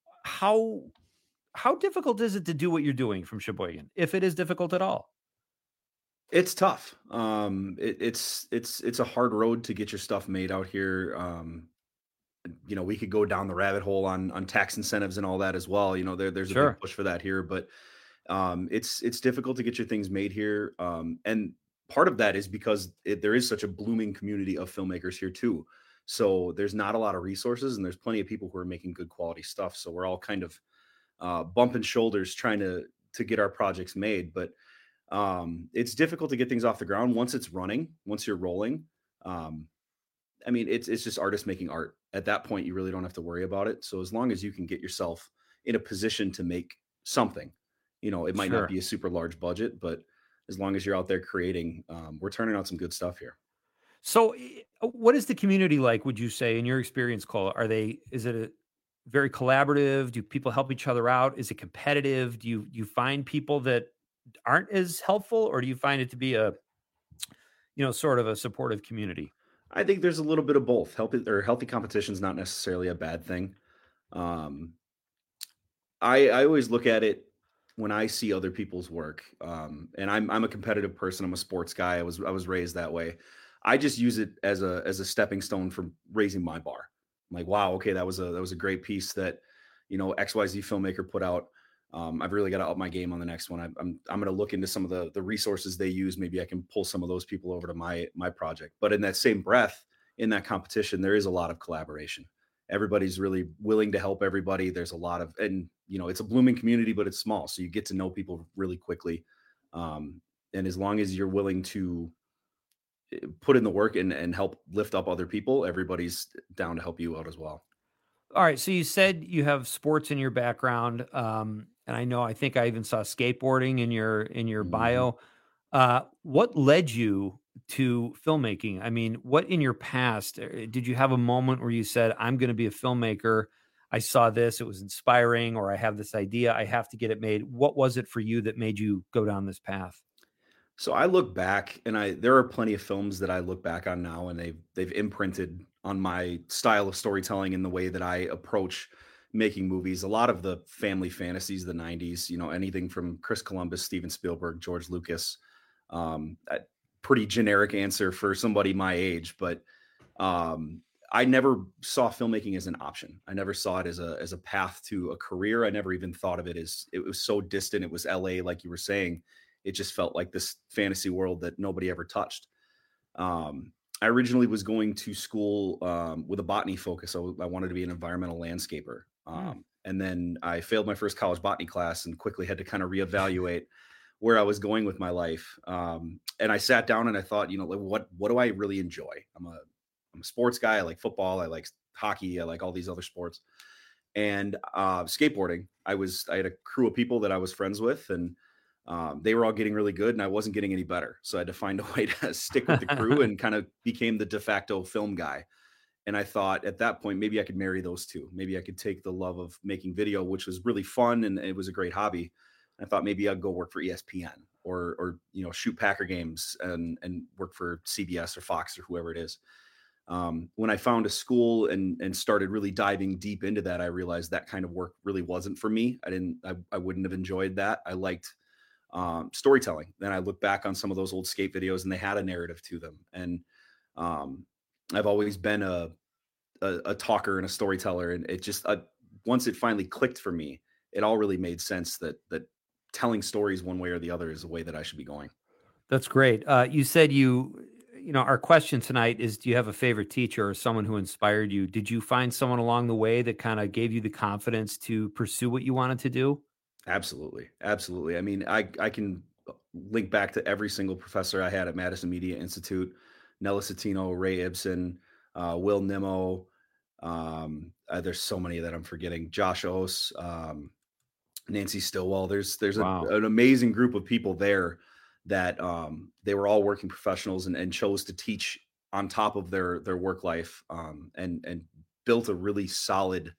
difficult is it to do what you're doing from Sheboygan, if it is difficult at all? It's tough. It's a hard road to get your stuff made out here. We could go down the rabbit hole on tax incentives and all that as well. There's a big push for that here, but it's difficult to get your things made here. And part of that is because there is such a blooming community of filmmakers here too. So there's not a lot of resources, and there's plenty of people who are making good quality stuff. So we're all kind of bumping shoulders trying to get our projects made. But it's difficult to get things off the ground once it's running, once you're rolling. It's just artists making art. At that point, you really don't have to worry about it. So as long as you can get yourself in a position to make something, it might not be a super large budget, but as long as you're out there creating, we're turning out some good stuff here. So what is the community like, would you say, in your experience, Cole? Is it a very collaborative? Do people help each other out? Is it competitive? Do you find people that aren't as helpful, or do you find it to be a, sort of a supportive community? I think there's a little bit of both. Healthy competition is not necessarily a bad thing. I always look at it when I see other people's work, and I'm a competitive person. I'm a sports guy. I was raised that way. I just use it as a stepping stone for raising my bar. I'm like, wow, okay, that was a great piece that XYZ filmmaker put out. I've really got to up my game on the next one. I'm going to look into some of the resources they use. Maybe I can pull some of those people over to my project. But in that same breath, in that competition, there is a lot of collaboration. Everybody's really willing to help everybody. There's a lot of, and it's a blooming community, but it's small. So you get to know people really quickly. And as long as you're willing to put in the work and help lift up other people, everybody's down to help you out as well. All right. So you said you have sports in your background. And I think I even saw skateboarding in your bio. What led you to filmmaking? What in your past, did you have a moment where you said, I'm going to be a filmmaker? I saw this, it was inspiring, or I have this idea, I have to get it made. What was it for you that made you go down this path? So I look back, and there are plenty of films that I look back on now, and they've imprinted on my style of storytelling and the way that I approach making movies. A lot of the family fantasies, the 90s, anything from Chris Columbus, Steven Spielberg, George Lucas. A pretty generic answer for somebody my age, but I never saw filmmaking as an option. I never saw it as a path to a career. I never even thought of it as, it was so distant. It was LA, like you were saying. It just felt like this fantasy world that nobody ever touched. I originally was going to school with a botany focus. I wanted to be an environmental landscaper. And then I failed my first college botany class and quickly had to kind of reevaluate where I was going with my life. And I sat down and I thought, like, what do I really enjoy? I'm a sports guy. I like football. I like hockey. I like all these other sports. And skateboarding. I had a crew of people that I was friends with, and they were all getting really good, and I wasn't getting any better. So I had to find a way to stick with the crew and kind of became the de facto film guy. And I thought at that point, maybe I could marry those two. Maybe I could take the love of making video, which was really fun and it was a great hobby. I thought maybe I'd go work for ESPN or shoot Packer games and work for CBS or Fox or whoever it is. When I found a school and started really diving deep into that, I realized that kind of work really wasn't for me. I wouldn't have enjoyed that. I liked storytelling. Then I look back on some of those old skate videos and they had a narrative to them. And I've always been a talker and a storyteller. And it just, once it finally clicked for me, it all really made sense that telling stories one way or the other is the way that I should be going. That's great. You said our question tonight is, do you have a favorite teacher or someone who inspired you? Did you find someone along the way that kind of gave you the confidence to pursue what you wanted to do? Absolutely. Absolutely. I mean, I can link back to every single professor I had at Madison Media Institute, Nella Citino, Ray Ibsen, Will Nimmo. There's so many that I'm forgetting. Josh Ose, Nancy Stillwell. There's an amazing group of people there that they were all working professionals and chose to teach on top of their work life and built a really solid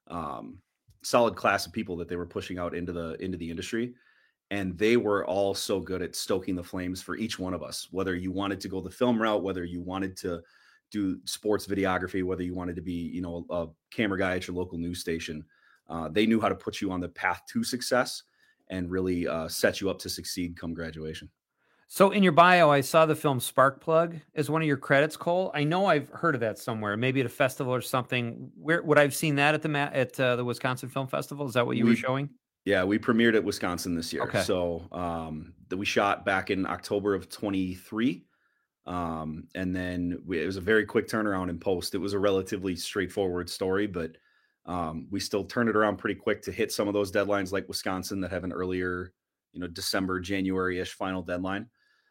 class of people that they were pushing out into the industry. And they were all so good at stoking the flames for each one of us, whether you wanted to go the film route, whether you wanted to do sports videography, whether you wanted to be, a camera guy at your local news station. They knew how to put you on the path to success and really set you up to succeed come graduation. So in your bio, I saw the film Sparkplug as one of your credits, Cole. I know I've heard of that somewhere, maybe at a festival or something. Where would I've seen that at the Wisconsin Film Festival? Is that what you were showing? Yeah, we premiered at Wisconsin this year. Okay. So that we shot back in October of 23. And then it was a very quick turnaround in post. It was a relatively straightforward story, but we still turned it around pretty quick to hit some of those deadlines like Wisconsin that have an earlier, December, January-ish final deadline.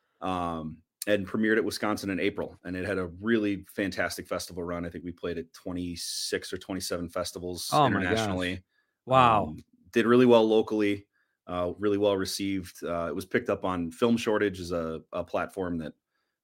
And premiered at Wisconsin in April. And it had a really fantastic festival run. I think we played at 26 or 27 festivals internationally. Wow. Did really well locally, really well received. It was picked up on Film Shortage, is a platform that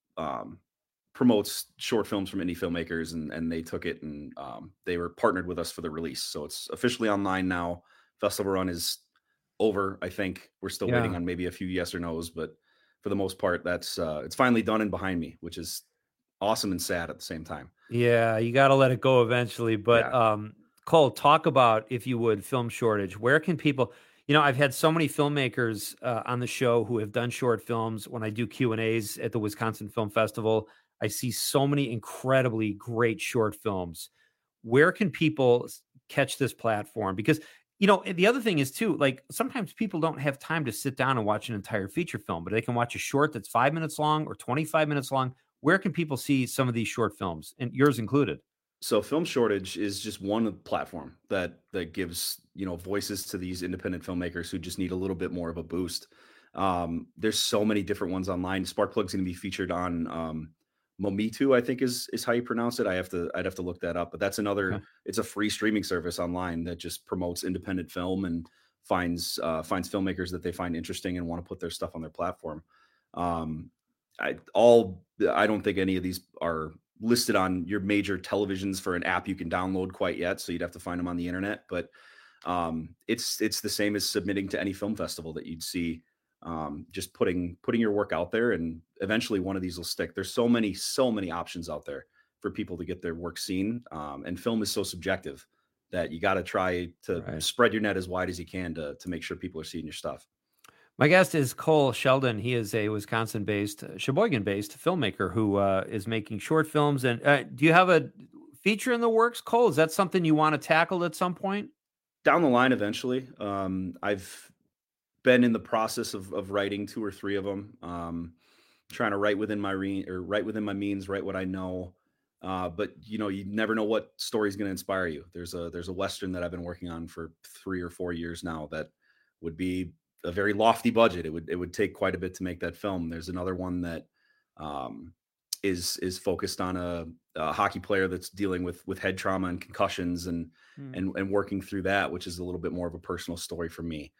promotes short films from indie filmmakers, and they took it and they were partnered with us for the release. So it's officially online now. Festival run is over. I think we're still waiting on maybe a few yes or no's, but for the most part, that's it's finally done and behind me, which is awesome and sad at the same time. Yeah, you got to let it go eventually. But Cole, talk about, if you would, Film Shortage. Where can people? I've had so many filmmakers on the show who have done short films. When I do Q&As at the Wisconsin Film Festival, I see so many incredibly great short films. Where can people catch this platform? Because, the other thing is too, like sometimes people don't have time to sit down and watch an entire feature film, but they can watch a short that's 5 minutes long or 25 minutes long. Where can people see some of these short films, and yours included? So Film Shortage is just one platform that gives, voices to these independent filmmakers who just need a little bit more of a boost. There's so many different ones online. Sparkplug's going to be featured on Momitu, I think is how you pronounce it. I'd have to look that up, but that's another, it's a free streaming service online that just promotes independent film and finds filmmakers that they find interesting and want to put their stuff on their platform. I don't think any of these are listed on your major televisions for an app you can download quite yet. So you'd have to find them on the internet, but it's the same as submitting to any film festival that you'd see. Just putting your work out there, and eventually one of these will stick. There's so many options out there for people to get their work seen. And film is so subjective that you got to try to spread your net as wide as you can to make sure people are seeing your stuff. My guest is Cole Sheldon. He is a Wisconsin-based, Sheboygan-based filmmaker who is making short films. And do you have a feature in the works, Cole? Is that something you want to tackle at some point? Down the line, eventually. I've been in the process of writing 2 or 3 of them. trying to write within my means, write what I know. But you never know what story is going to inspire you. There's a Western that I've been working on for 3 or 4 years now that would be a very lofty budget. It would take quite a bit to make that film. There's another one that is focused on a hockey player that's dealing with head trauma and concussions and working through that, which is a little bit more of a personal story for me.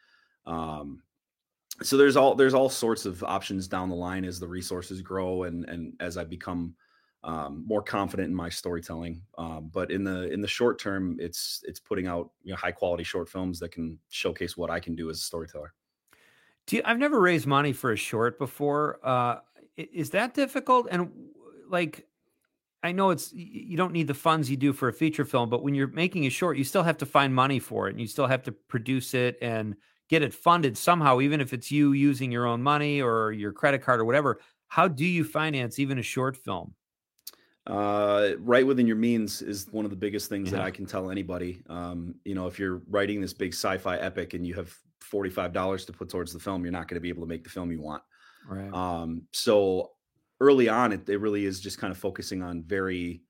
So there's all sorts of options down the line as the resources grow and as I become more confident in my storytelling. But in the short term, it's putting out high quality short films that can showcase what I can do as a storyteller. I've never raised money for a short before. Is that difficult? And like, I know you don't need the funds you do for a feature film, but when you're making a short, you still have to find money for it, and you still have to produce it and get it funded somehow, even if it's you using your own money or your credit card or whatever. How do you finance even a short film? Right within your means is one of the biggest things that I can tell anybody. If you're writing this big sci-fi epic and you have $45 to put towards the film, you're not going to be able to make the film you want. Right. So early on, it really is just kind of focusing on very,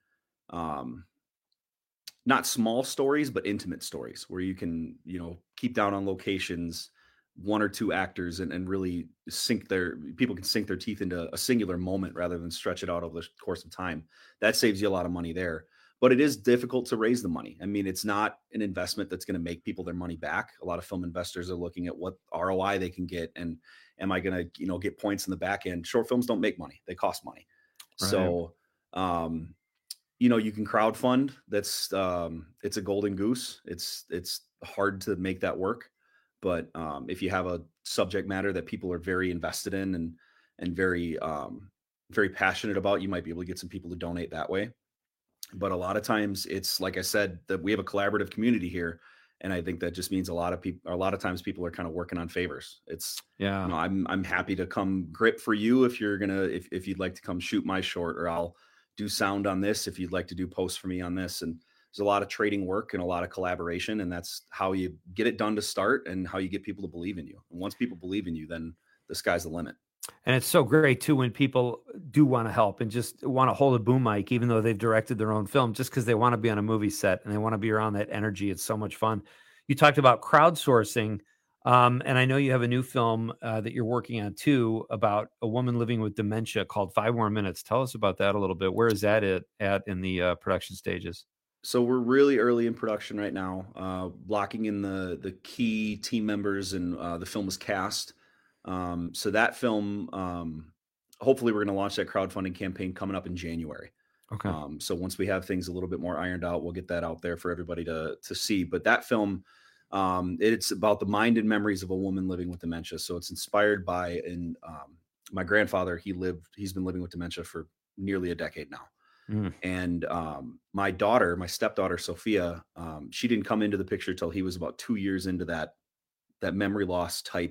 not small stories, but intimate stories where you can, keep down on locations, 1 or 2 actors and really people can sink their teeth into a singular moment rather than stretch it out over the course of time. That saves you a lot of money there, but it is difficult to raise the money. I mean, it's not an investment that's going to make people their money back. A lot of film investors are looking at what ROI they can get. And am I going to, get points in the back end? Short films don't make money. They cost money. Right. So, you can crowdfund. That's it's a golden goose. It's hard to make that work. But if you have a subject matter that people are very invested in and very, very passionate about, you might be able to get some people to donate that way. But a lot of times it's, like I said, that we have a collaborative community here. And I think that just means a lot of times people are kind of working on favors. I'm happy to come grip for you if you'd like to come shoot my short, or I'll do sound on this if you'd like to do posts for me on this. And there's a lot of trading work and a lot of collaboration, and that's how you get it done to start and how you get people to believe in you. And once people believe in you, then the sky's the limit. And it's so great too when people do want to help and just want to hold a boom mic, even though they've directed their own film, just because they want to be on a movie set and they want to be around that energy. It's so much fun. You talked about crowdsourcing, and I know you have a new film that you're working on too about a woman living with dementia called 5 More Minutes. Tell us about that a little bit. Where is that at in the production stages? So we're really early in production right now, blocking in the key team members, and the film is cast. So that film, hopefully we're going to launch that crowdfunding campaign coming up in January. Okay. So once we have things a little bit more ironed out, we'll get that out there for everybody to see. But that film, it's about the mind and memories of a woman living with dementia. So it's inspired by my grandfather. He's been living with dementia for nearly a decade now. And my stepdaughter, Sophia, she didn't come into the picture till he was about 2 years into that memory loss type,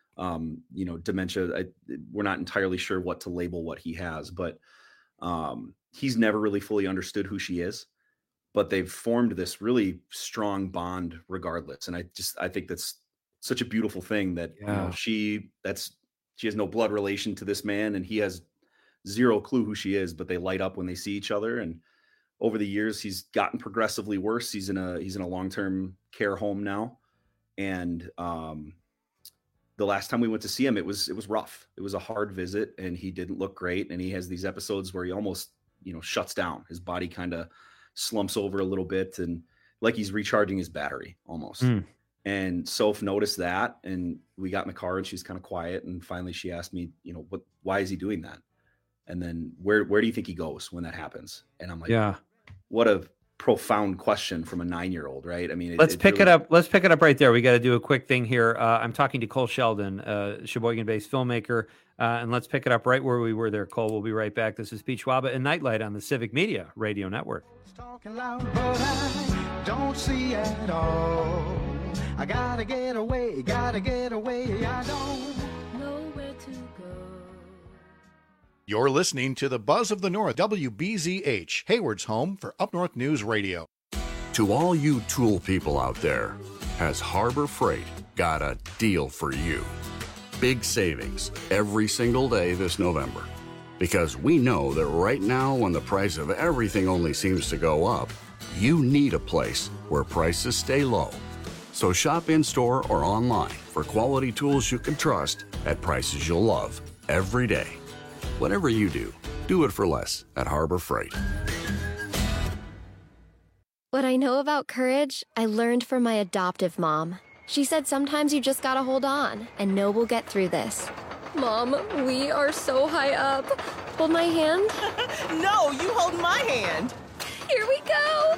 dementia. We're not entirely sure what to label what he has, but he's never really fully understood who she is, but they've formed this really strong bond regardless. And I think that's such a beautiful thing that she has no blood relation to this man, and he has zero clue who she is, but they light up when they see each other. And over the years, he's gotten progressively worse. He's in a long-term care home now. And the last time we went to see him, it was rough. It was a hard visit, and he didn't look great. And he has these episodes where he almost, shuts down. His body kind of slumps over a little bit, and like he's recharging his battery almost. And Soph noticed that, and we got in the car, and she's kind of quiet. And finally she asked me, why is he doing that? And then where do you think he goes when that happens? And I'm like, what a profound question from a 9-year-old, right? I mean, let's pick it up right there. We got to do a quick thing here. I'm talking to Cole Sheldon, Sheboygan-based filmmaker, and let's pick it up right where we were there. Cole, we'll be right back. This is Pete Schwaba and Nightlight on the Civic Media Radio Network. Talking loud, but I don't see at all. I gotta get away, I don't know where to go. You're listening to the Buzz of the North, WBZH, Hayward's home for Up North News Radio. To all you tool people out there, has Harbor Freight got a deal for you? big savings every single day this November. Because we know that right now, when the price of everything only seems to go up, you need a place where prices stay low. So shop in-store or online for quality tools you can trust at prices you'll love every day. Whatever you do, do it for less at Harbor Freight. What I know about courage, I learned from my adoptive mom. She said sometimes you just gotta hold on and know we'll get through this. Mom, we are so high up. Hold my hand. No, you hold my hand. Here we go.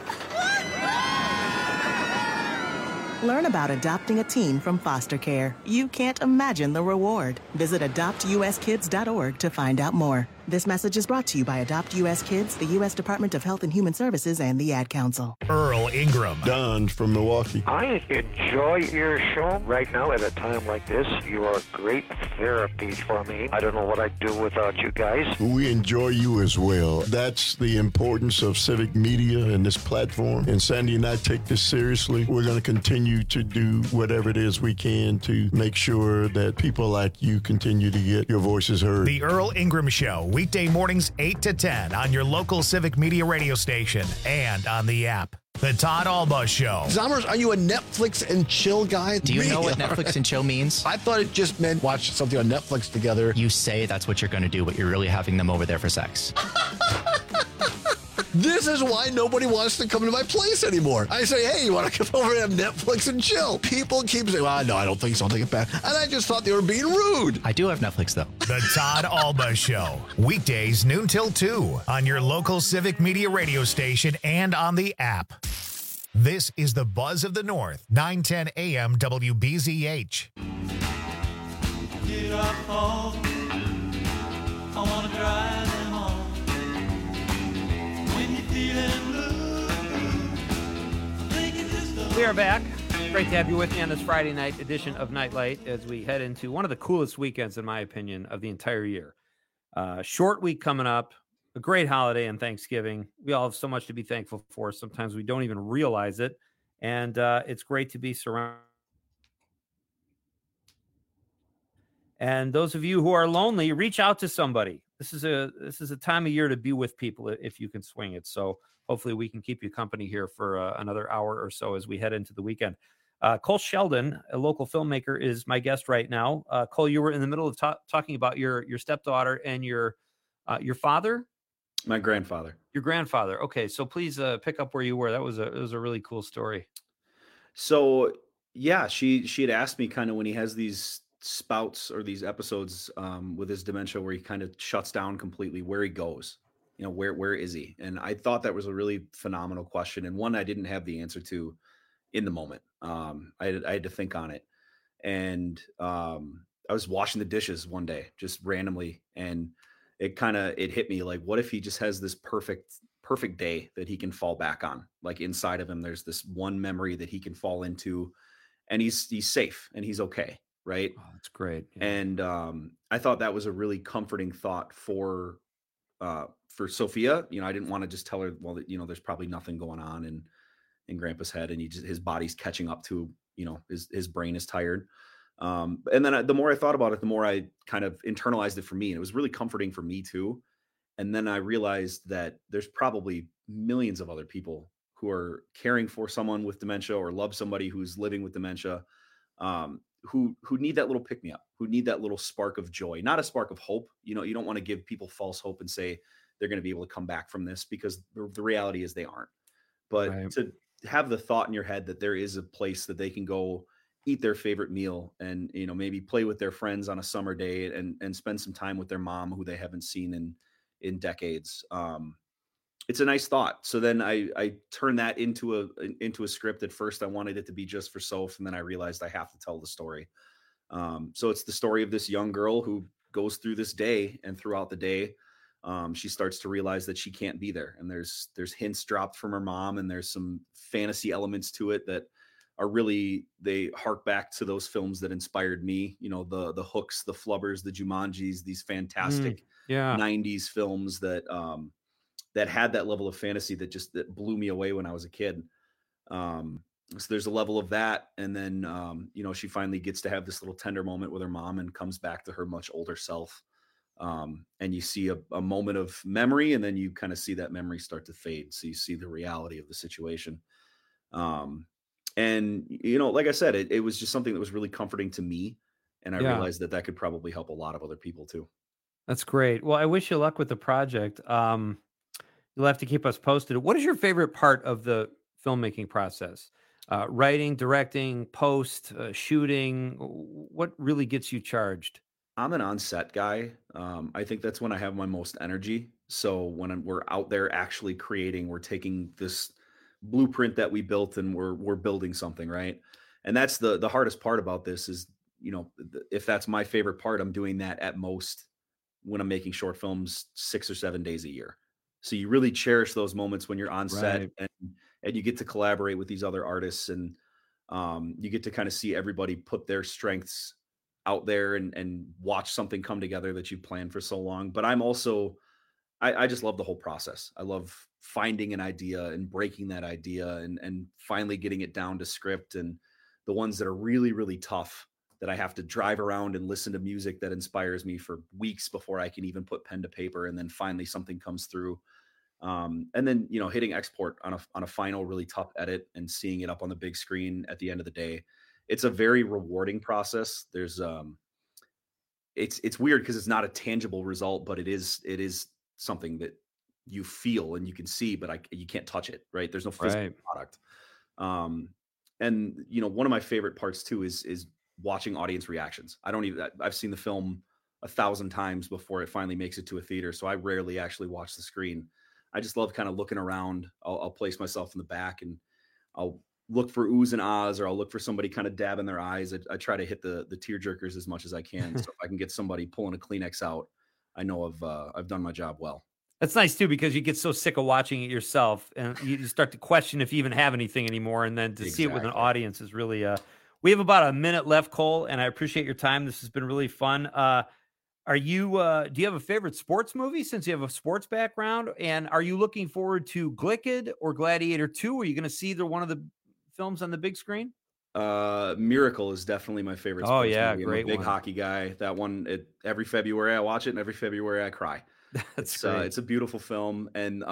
Learn about adopting a teen from foster care. You can't imagine the reward. Visit adoptuskids.org to find out more. This message is brought to you by Adopt U.S. Kids, the U.S. Department of Health and Human Services, and the Ad Council. Earl Ingram. Don from Milwaukee. I enjoy your show. Right now, at a time like this, you are great therapy for me. I don't know what I'd do without you guys. We enjoy you as well. That's the importance of civic media and this platform. And Sandy and I take this seriously. We're going to continue to do whatever it is we can to make sure that people like you continue to get your voices heard. The Earl Ingram Show, weekday mornings 8 to 10 on your local civic media radio station and on the app. The Todd Alba Show. Zommers, are you a Netflix and chill guy? Do you know what Netflix and chill means? I thought it just meant watch something on Netflix together. You say that's what you're going to do, but you're really having them over there for sex. This is why nobody wants to come to my place anymore. I say, hey, you want to come over and have Netflix and chill? People keep saying, well, no, I don't think so. I'll take it back. And I just thought they were being rude. I do have Netflix, though. The Todd Alba Show. Weekdays noon till 2 on your local civic media radio station and on the app. This is the Buzz of the North, 910 AM WBZH. Get up home. I want to drive them home. When you're feeling blue, think it is the We are back. Great to have you with me on this Friday night edition of Nightlight as we head into one of the coolest weekends, in my opinion, of the entire year. Short week coming up, a great holiday and Thanksgiving. We all have so much to be thankful for. Sometimes we don't even realize it. And it's great to be surrounded. And those of you who are lonely, reach out to somebody. This is a time of year to be with people if you can swing it. So hopefully we can keep you company here for another hour or so as we head into the weekend. Cole Sheldon, a local filmmaker, is my guest right now. Cole, you were in the middle of talking about your stepdaughter and your father. My grandfather. Your grandfather. Okay, so please pick up where you were. It was a really cool story. So yeah, she had asked me kind of when he has these spouts or these episodes with his dementia where he kind of shuts down completely, where he goes, where is he? And I thought that was a really phenomenal question, and one I didn't have the answer to in the moment. I had to think on it, and I was washing the dishes one day just randomly, and it hit me like, what if he just has this perfect day that he can fall back on? Like inside of him, there's this one memory that he can fall into, and he's safe and he's okay. Right. Oh, that's great. Yeah. And I thought that was a really comforting thought for Sophia. I didn't want to just tell her, well, there's probably nothing going on in Grandpa's head, and his body's catching up to, his brain is tired. And then the more I thought about it, the more I kind of internalized it for me. And it was really comforting for me too. And then I realized that there's probably millions of other people who are caring for someone with dementia or love somebody who's living with dementia, who need that little pick-me-up, who need that little spark of joy, not a spark of hope. You don't want to give people false hope and say they're going to be able to come back from this, because the reality is they aren't. But right. To have the thought in your head that there is a place that they can go eat their favorite meal and, maybe play with their friends on a summer day and spend some time with their mom who they haven't seen in decades. It's a nice thought. So then I turned that into a script. At first I wanted it to be just for Soph, and then I realized I have to tell the story. So it's the story of this young girl who goes through this day, and throughout the day, she starts to realize that she can't be there. And there's hints dropped from her mom, and there's some fantasy elements to it that are really, they hark back to those films that inspired me. The Hooks, the Flubbers, the Jumanjis, these fantastic 90s films that had that level of fantasy that blew me away when I was a kid. So there's a level of that. And then, she finally gets to have this little tender moment with her mom and comes back to her much older self. And you see a moment of memory, and then you kind of see that memory start to fade. So you see the reality of the situation. And, like I said, it was just something that was really comforting to me. And I realized that could probably help a lot of other people too. That's great. Well, I wish you luck with the project. You'll have to keep us posted. What is your favorite part of the filmmaking process? Writing, directing, post, shooting? What really gets you charged? I'm an on-set guy. I think that's when I have my most energy. So when we're out there actually creating, we're taking this blueprint that we built and we're building something, right? And that's the hardest part about this is, if that's my favorite part, I'm doing that at most when I'm making short films 6 or 7 days a year. So you really cherish those moments when you're on set and you get to collaborate with these other artists, and you get to kind of see everybody put their strengths out there and watch something come together that you planned for so long. But I'm also, I just love the whole process. I love finding an idea and breaking that idea and finally getting it down to script, and the ones that are really, really tough that I have to drive around and listen to music that inspires me for weeks before I can even put pen to paper. And then finally something comes through. And then, hitting export on a final really tough edit and seeing it up on the big screen at the end of the day. It's a very rewarding process. There's it's weird because it's not a tangible result, but it is something that you feel and you can see, but you can't touch it, right? There's no physical product. And one of my favorite parts too is watching audience reactions. I've seen the film 1,000 times before it finally makes it to a theater. So I rarely actually watch the screen. I just love kind of looking around. I'll place myself in the back and I'll look for oohs and ahs, or I'll look for somebody kind of dabbing their eyes. I try to hit the tear jerkers as much as I can. So if I can get somebody pulling a Kleenex out, I know I've done my job well. That's nice too, because you get so sick of watching it yourself and you start to question if you even have anything anymore. And then to see it with an audience is really, we have about a minute left, Cole, and I appreciate your time. This has been really fun. Do you have a favorite sports movie, since you have a sports background? And are you looking forward to Glicked or Gladiator 2? Are you going to see either one of the films on the big screen? Miracle is definitely my favorite. Oh yeah, movie. great I'm a big one. hockey guy. That one, every February I watch it, and every February I cry. That's great. It's a beautiful film, and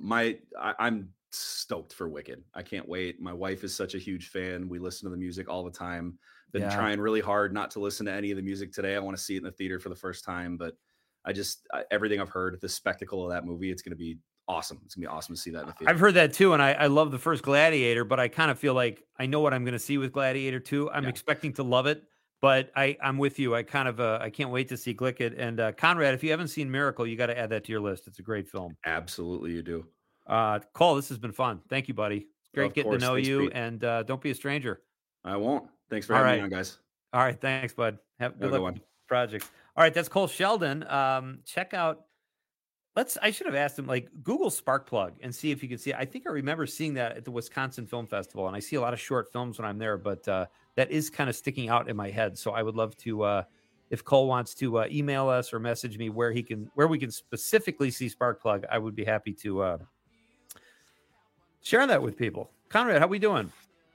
I'm stoked for Wicked. I can't wait. My wife is such a huge fan. We listen to the music all the time. Been trying really hard not to listen to any of the music today. I want to see it in the theater for the first time, but everything I've heard, the spectacle of that movie, it's going to be awesome. It's gonna be awesome to see that in the theater. I've heard that too, and I love the first Gladiator, but I kind of feel like I know what I'm going to see with Gladiator 2. I'm expecting to love it, but I'm with you. I can't wait to see Glicked. And Conrad, if you haven't seen Miracle, you got to add that to your list. It's a great film. Absolutely, you do. Cole, this has been fun. Thank you, buddy. It's great getting to know you, Pete. And don't be a stranger. I won't. Thanks for having me on, guys. All right, thanks, bud. Have good luck one. with the projects. All right, that's Cole Sheldon. Check out. I should have asked him, Google Sparkplug and see if you can see it. I think I remember seeing that at the Wisconsin Film Festival, and I see a lot of short films when I'm there, but that is kind of sticking out in my head. So I would love to, if Cole wants to email us or message me where we can specifically see Sparkplug, I would be happy to share that with people. Conrad, how we doing?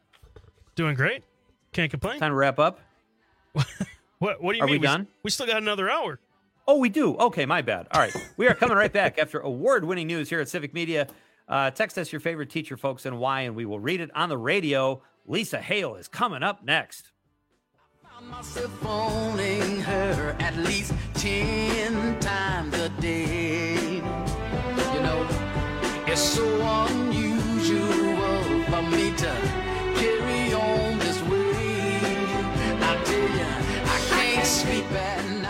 Doing great. Can't complain. Time to wrap up. What do you Are mean? we done? We still got another hour. Oh, we do. Okay, my bad. All right. We are coming right back after award-winning news here at Civic Media. Text us your favorite teacher, folks, and why, and we will read it on the radio. Lisa Hale is coming up next. I found myself phoning her at least 10 times a day. You know, it's so unusual for me to carry on this way. I tell you, I can't sleep at night.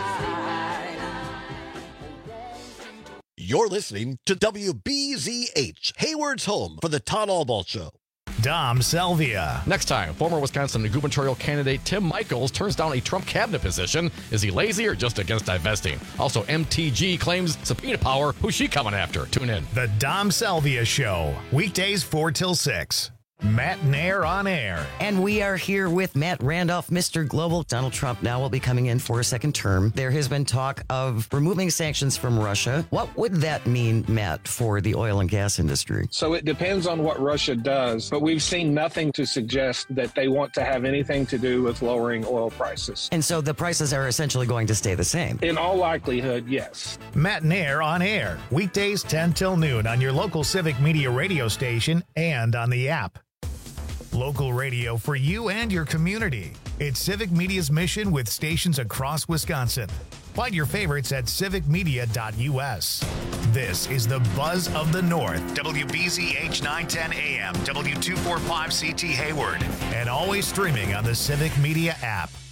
You're listening to WBZH, Hayward's home for the Todd Albaugh Show. Dom Salvia. Next time, former Wisconsin gubernatorial candidate Tim Michels turns down a Trump cabinet position. Is he lazy or just against divesting? Also, MTG claims subpoena power. Who's she coming after? Tune in. The Dom Salvia Show. Weekdays 4 till 6. Matt Nair on air. And we are here with Matt Randolph, Mr. Global. Donald Trump now will be coming in for a second term. There has been talk of removing sanctions from Russia. What would that mean, Matt, for the oil and gas industry? So it depends on what Russia does, but we've seen nothing to suggest that they want to have anything to do with lowering oil prices. And so the prices are essentially going to stay the same? In all likelihood, yes. Matt Nair on air, weekdays 10 till noon on your local Civic Media radio station and on the app. Local radio for you and your community. It's Civic Media's mission with stations across Wisconsin. Find your favorites at civicmedia.us. This is the Buzz of the North, WBZH 910 AM, W245CT Hayward, and always streaming on the Civic Media app.